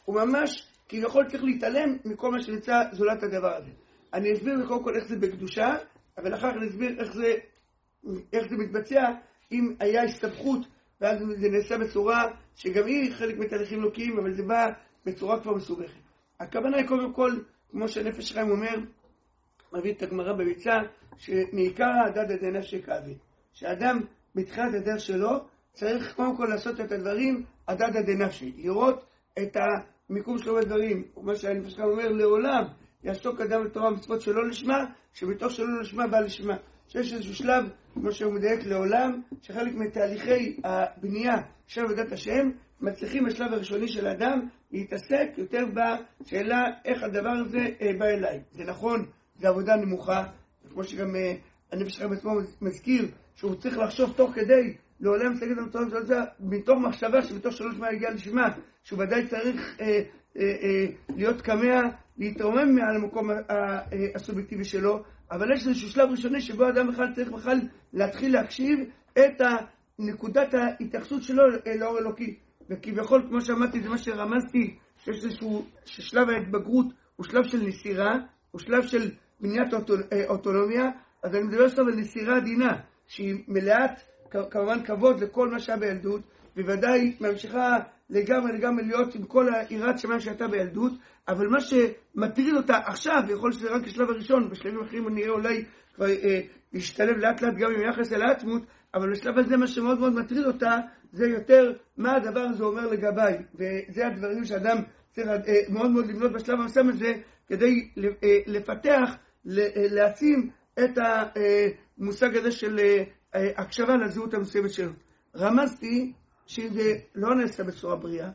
הוא ממש כביכול צריך להתעלם מכל מה שנמצא זולת הדבר הזה. אני אסביר קודם כל איך זה בקדושה, אבל אחר כך אני אסביר איך זה, איך זה מתבצע אם היה הסתבכות, ואז זה נעשה בצורה שגם היא חלק מתהליכים אלוקיים, אבל זה בא בצורה כבר מסובכת. הכוונה היא קודם כל, כמו שהנפש חיים אומר, מביא את הגמרא בביצה, שמעיקר הדד עדי נפשי כאבי. שאדם בתחילת הדרך שלו צריך קודם כל לעשות את הדברים הדד עדי נפשי, לראות את המיקום שלו בדברים. ומה שהנפש חיים אומר, לעולם יעסוק אדם לתורה ומצוות שלא לשמה, שבתוך שלא לשמה בא לשמה. שיש איזשהו שלב, כמו שהוא מדייק לעולם, שחלק מתהליכי הבנייה של עבודת השם, מצליחים בשלב הראשוני של האדם להתעסק יותר בשאלה איך הדבר הזה בא אליי. זה נכון, זה עבודה נמוכה, כמו שגם הנפש חיים עצמו מזכיר, שהוא צריך לחשוב תוך כדי לעולם סגד המתורם של זה, מתוך מחשבה שבתוך שלא לשמה יגיע לשמה, שהוא ודאי צריך אה, אה, אה, להיות קמע, להתרומם מעל המקום הסובייקטיבי שלו, אבל יש איזשהו שלב ראשוני שבו האדם בכלל צריך בכלל להתחיל להקשיב את נקודת ההתייחסות שלו לאור אלוקי. וכביכול, כמו שאמרתי, זה מה שרמזתי, שיש איזשהו שלב ההתבגרות, הוא שלב של נסירה, הוא שלב של בניית אוטונומיה, אז אני מדבר עכשיו על נסירה עדינה, שהיא מלאת כמובן כבוד לכל מה שהיה בילדות, בוודאי ממשיכה לגמרי לגמרי להיות עם כל העירת שמיים שהייתה בילדות, אבל מה שמטריד אותה עכשיו, ויכול שזה רק השלב הראשון, בשלבים אחרים נראה אולי כבר אה, להשתלב לאט לאט גם עם יחס אל העצמות, אבל בשלב הזה מה שמאוד מאוד מטריד אותה, זה יותר מה הדבר הזה אומר לגביי, וזה הדברים שאדם צריך אה, מאוד מאוד לבנות בשלב המסוים הזה, כדי אה, לפתח, להעצים את המושג הזה של אה, הקשבה לזהות המסוימת שלו. רמזתי שזה לא נעשה בצורה בריאה,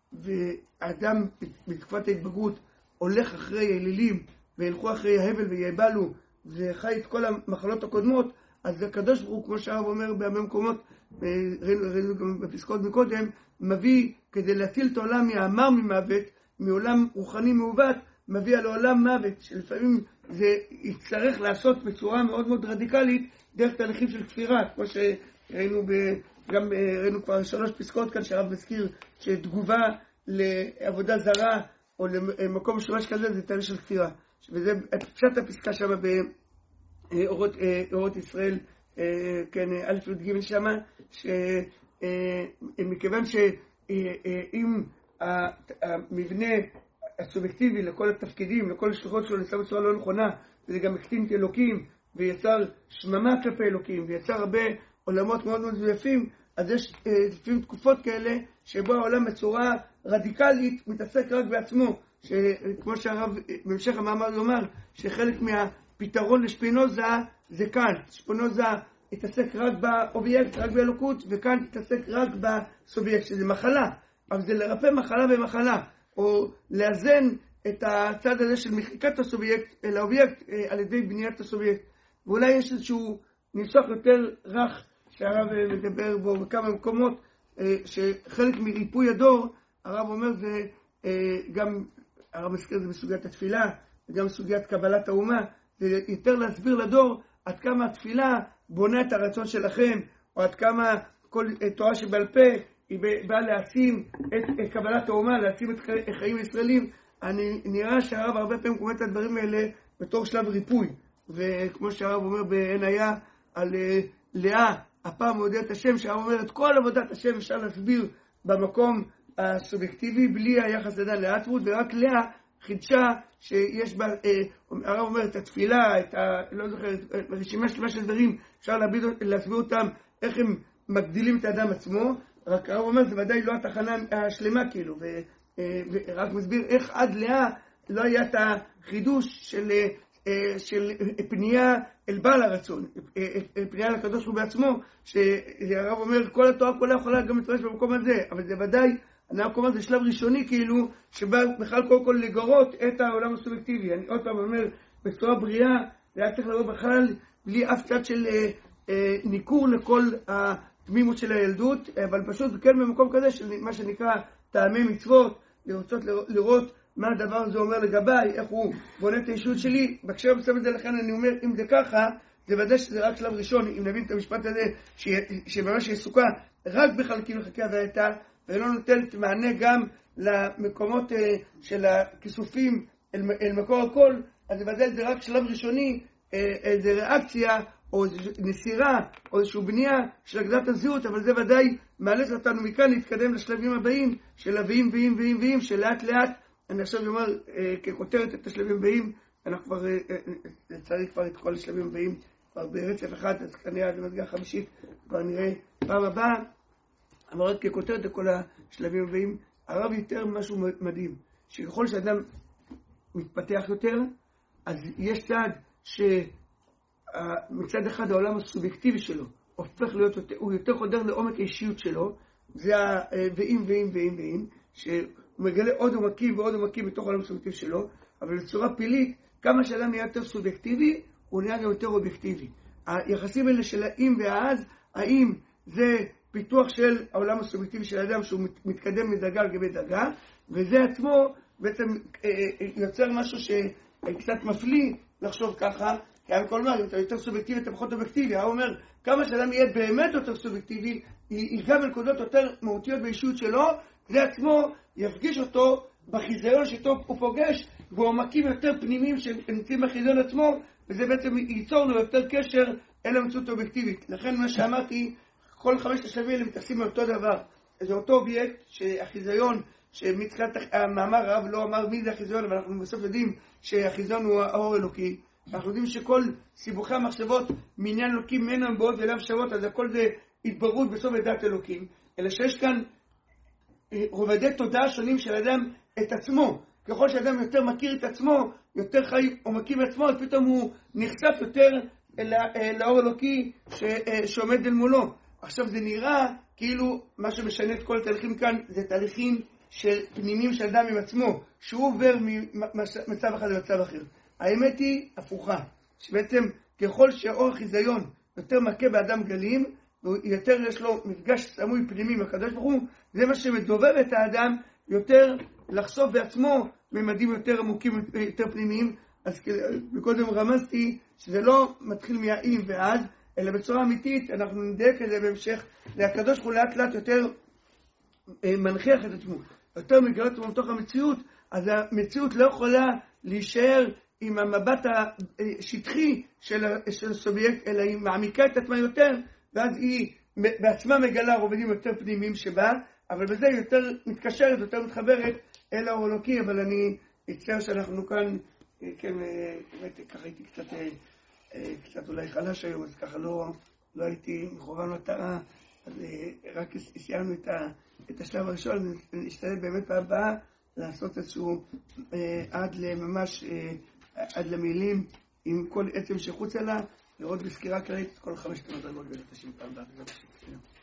ואדם בתקופת ההתבגרות הולך אחרי אלילים, וילכו אחרי ההבל ויעבלו, וחי את כל המחלות הקודמות, אז הקדוש ברוך הוא, כמו שהרב אומר בהרבה מקומות, ראינו גם בפסקאות מקודם, מביא כדי להציל את העולם מהמר ממוות, מעולם רוחני מעוות, מביא על העולם מוות, שלפעמים זה יצטרך לעשות בצורה מאוד מאוד רדיקלית, דרך תהליכים של כפירה, כמו שראינו ב... גם ראינו כבר שלוש פסקאות כאן שהרב מזכיר שתגובה לעבודה זרה או למקום משומש כזה זה תהליך של כפירה. וזה פשט הפסקה שם באורות אורות ישראל, כן, א' י' ג' שם, שמכיוון שאם המבנה הסובייקטיבי לכל התפקידים, לכל השלוחות שלו נעשה בצורה לא נכונה, וזה גם הקטין את אלוקים ויצר שממה כלפי אלוקים ויצר הרבה עולמות מאוד מאוד יפים, אז יש לפעמים תקופות כאלה שבו העולם בצורה רדיקלית מתעסק רק בעצמו, שכמו שהרב בהמשך המאמר יאמר, שחלק מהפתרון לשפינוזה זה כאן, שפינוזה התעסק רק באובייקט, רק באלוקות, וכאן התעסק רק בסובייקט, שזה מחלה, אבל זה לרפא מחלה במחלה, או לאזן את הצד הזה של מחיקת הסובייקט אל האובייקט על ידי בניית הסובייקט. ואולי יש איזשהו ניסוח יותר רך שהרב מדבר בו בכמה מקומות, שחלק מריפוי הדור, הרב אומר זה גם, הרב מזכיר זה בסוגיית התפילה, וגם בסוגיית קבלת האומה, זה יותר להסביר לדור עד כמה התפילה בונה את הרצון שלכם, או עד כמה כל תורה שבעל פה היא באה להעצים את קבלת האומה, להעצים את חיים הישראלים. אני נראה שהרב הרבה פעמים קורא את הדברים האלה בתור שלב ריפוי, וכמו שהרב אומר בעין היה על לאה, הפעם מודיעת השם, שהרב אומר את כל עבודת השם אפשר להסביר במקום הסובייקטיבי, בלי היחס לדן לעצמות, ורק לאה חידשה שיש בה, הרב אומר את התפילה, את ה... לא זוכר, רשימה שלמה של דברים, אפשר להסביר, להסביר אותם, איך הם מגדילים את האדם עצמו, רק הרב אומר זה ודאי לא התחנה השלמה כאילו, ו, ורק מסביר איך עד לאה לא היה את החידוש של... של פנייה אל בעל הרצון, פנייה לקדוש הוא בעצמו, שהרב אומר כל התורה כולה יכולה גם להתרש במקום הזה, אבל זה ודאי, המקום הזה שלב ראשוני כאילו, שבא בכלל כל כל לגרות את העולם הסובייקטיבי. אני עוד פעם אומר, בצורה בריאה, זה היה צריך לבוא בכלל בלי אף צד של אה, ניכור לכל התמימות של הילדות, אבל פשוט כן במקום כזה של מה שנקרא טעמי מצוות, לרצות לראות מה הדבר הזה אומר לגביי, איך הוא בונה את האישות שלי. בקשר בסוף את זה, לכן אני אומר, אם זה ככה, זה ודאי שזה רק שלב ראשון, אם נבין את המשפט הזה, שממש יסוקה רק בחלקים לחכי הווייתה, ולא נותנת מענה גם למקומות של הכיסופים אל, אל מקור הכל, אז בוודאי זה רק שלב ראשוני, איזו ריאקציה או נסירה או איזושהי בנייה של הגדלת הזהות, אבל זה ודאי מאלץ אותנו מכאן להתקדם לשלבים הבאים של הוויים ויים ויים ויים, שלאט לאט, אני עכשיו אומר ככותרת את השלבים הבאים, אנחנו כבר, לצערי כבר את כל השלבים הבאים כבר ברצף אחד, אז כנראה עד למדרגה חמישית כבר נראה פעם הבאה, אבל רק ככותרת לכל השלבים הבאים. הרב יותר משהו מדהים, שככל שאדם מתפתח יותר, אז יש צעד שמצד אחד העולם הסובייקטיבי שלו הופך להיות, הוא יותר חודר לעומק האישיות שלו, זה הוואים ואים ואים ואים, שהוא מגלה עוד עומקים ועוד עומקים בתוך העולם הסובייקטיבי שלו, אבל בצורה פלילית, כמה שאדם נהיה יותר סובייקטיבי, הוא נהיה גם יותר אובייקטיבי. היחסים האלה של האם והאז, האם זה פיתוח של העולם הסובייקטיבי של האדם שהוא מתקדם מדרגה לגבי דרגה, וזה עצמו בעצם יוצר משהו שקצת מפליא לחשוב ככה, כי היה כל מה, אם אתה יותר סובייקטיבי אתה פחות אובייקטיבי, הוא אומר, כמה שאדם יהיה באמת יותר סובייקטיבי, ייגע בנקודות יותר מהותיות באישיות שלו, זה עצמו יפגיש אותו בחיזיון שאיתו הוא פוגש, בעומקים יותר פנימיים שנמצאים בחיזיון עצמו, וזה בעצם ייצור לו יותר קשר אל המציאות האובייקטיבית. לכן מה שאמרתי, כל חמשת השלבים האלה מתייחסים לאותו דבר. זה אותו אובייקט שהחיזיון, שמתחילת המאמר הרב לא אמר מי זה החיזיון, אבל אנחנו בסוף יודעים שהחיזיון הוא האור אלוקי. אנחנו יודעים שכל סיבוכי המחשבות מעניין אלוקים ממנו הם באות ואליו שוות, אז הכל זה התברות בסוף לדעת אלוקים. אלא שיש כאן רובדי תודעה שונים של אדם את עצמו. ככל שאדם יותר מכיר את עצמו, יותר חי או מכיר את עצמו, אז פתאום הוא נחשף יותר לאור אלוקי שעומד אל מולו. עכשיו זה נראה כאילו מה שמשנה את כל התהליכים כאן זה תהליכים של פנימיים של אדם עם עצמו, שהוא עובר ממצב אחד למצב אחר. האמת היא הפוכה, שבעצם ככל שהאור החיזיון יותר מכה באדם גלים, ויותר יש לו מפגש סמוי פנימי עם הקדוש ברוך הוא, זה מה שמדובב את האדם יותר לחשוף בעצמו ממדים יותר עמוקים, יותר פנימיים. אז קודם רמזתי שזה לא מתחיל מהאם ואז, אלא בצורה אמיתית, אנחנו נדייק את זה בהמשך, והקדוש ברוך הוא לאט לאט יותר מנכיח את עצמו, יותר מגלה את עצמו בתוך המציאות, אז המציאות לא יכולה להישאר עם המבט השטחי של, של סובייקט, אלא היא מעמיקה את עצמה יותר, ואז היא בעצמה מגלה רובדים יותר פנימיים שבה, אבל בזה היא יותר מתקשרת, יותר מתחברת אל האור אלוקי. אבל אני אצטער שאנחנו כאן, כן, באמת ככה הייתי קצת, קצת אולי חלש היום, אז ככה לא, לא הייתי מכוון מטרה, אז רק סיימנו את, ה, את השלב הראשון, נשתדל באמת פעם הבאה לעשות איזשהו עד לממש, עד למילים עם כל עצם שחוץ עלה, לראות בסקירה כללית כל חמשת המדרגות ולתשים פעם הבאה.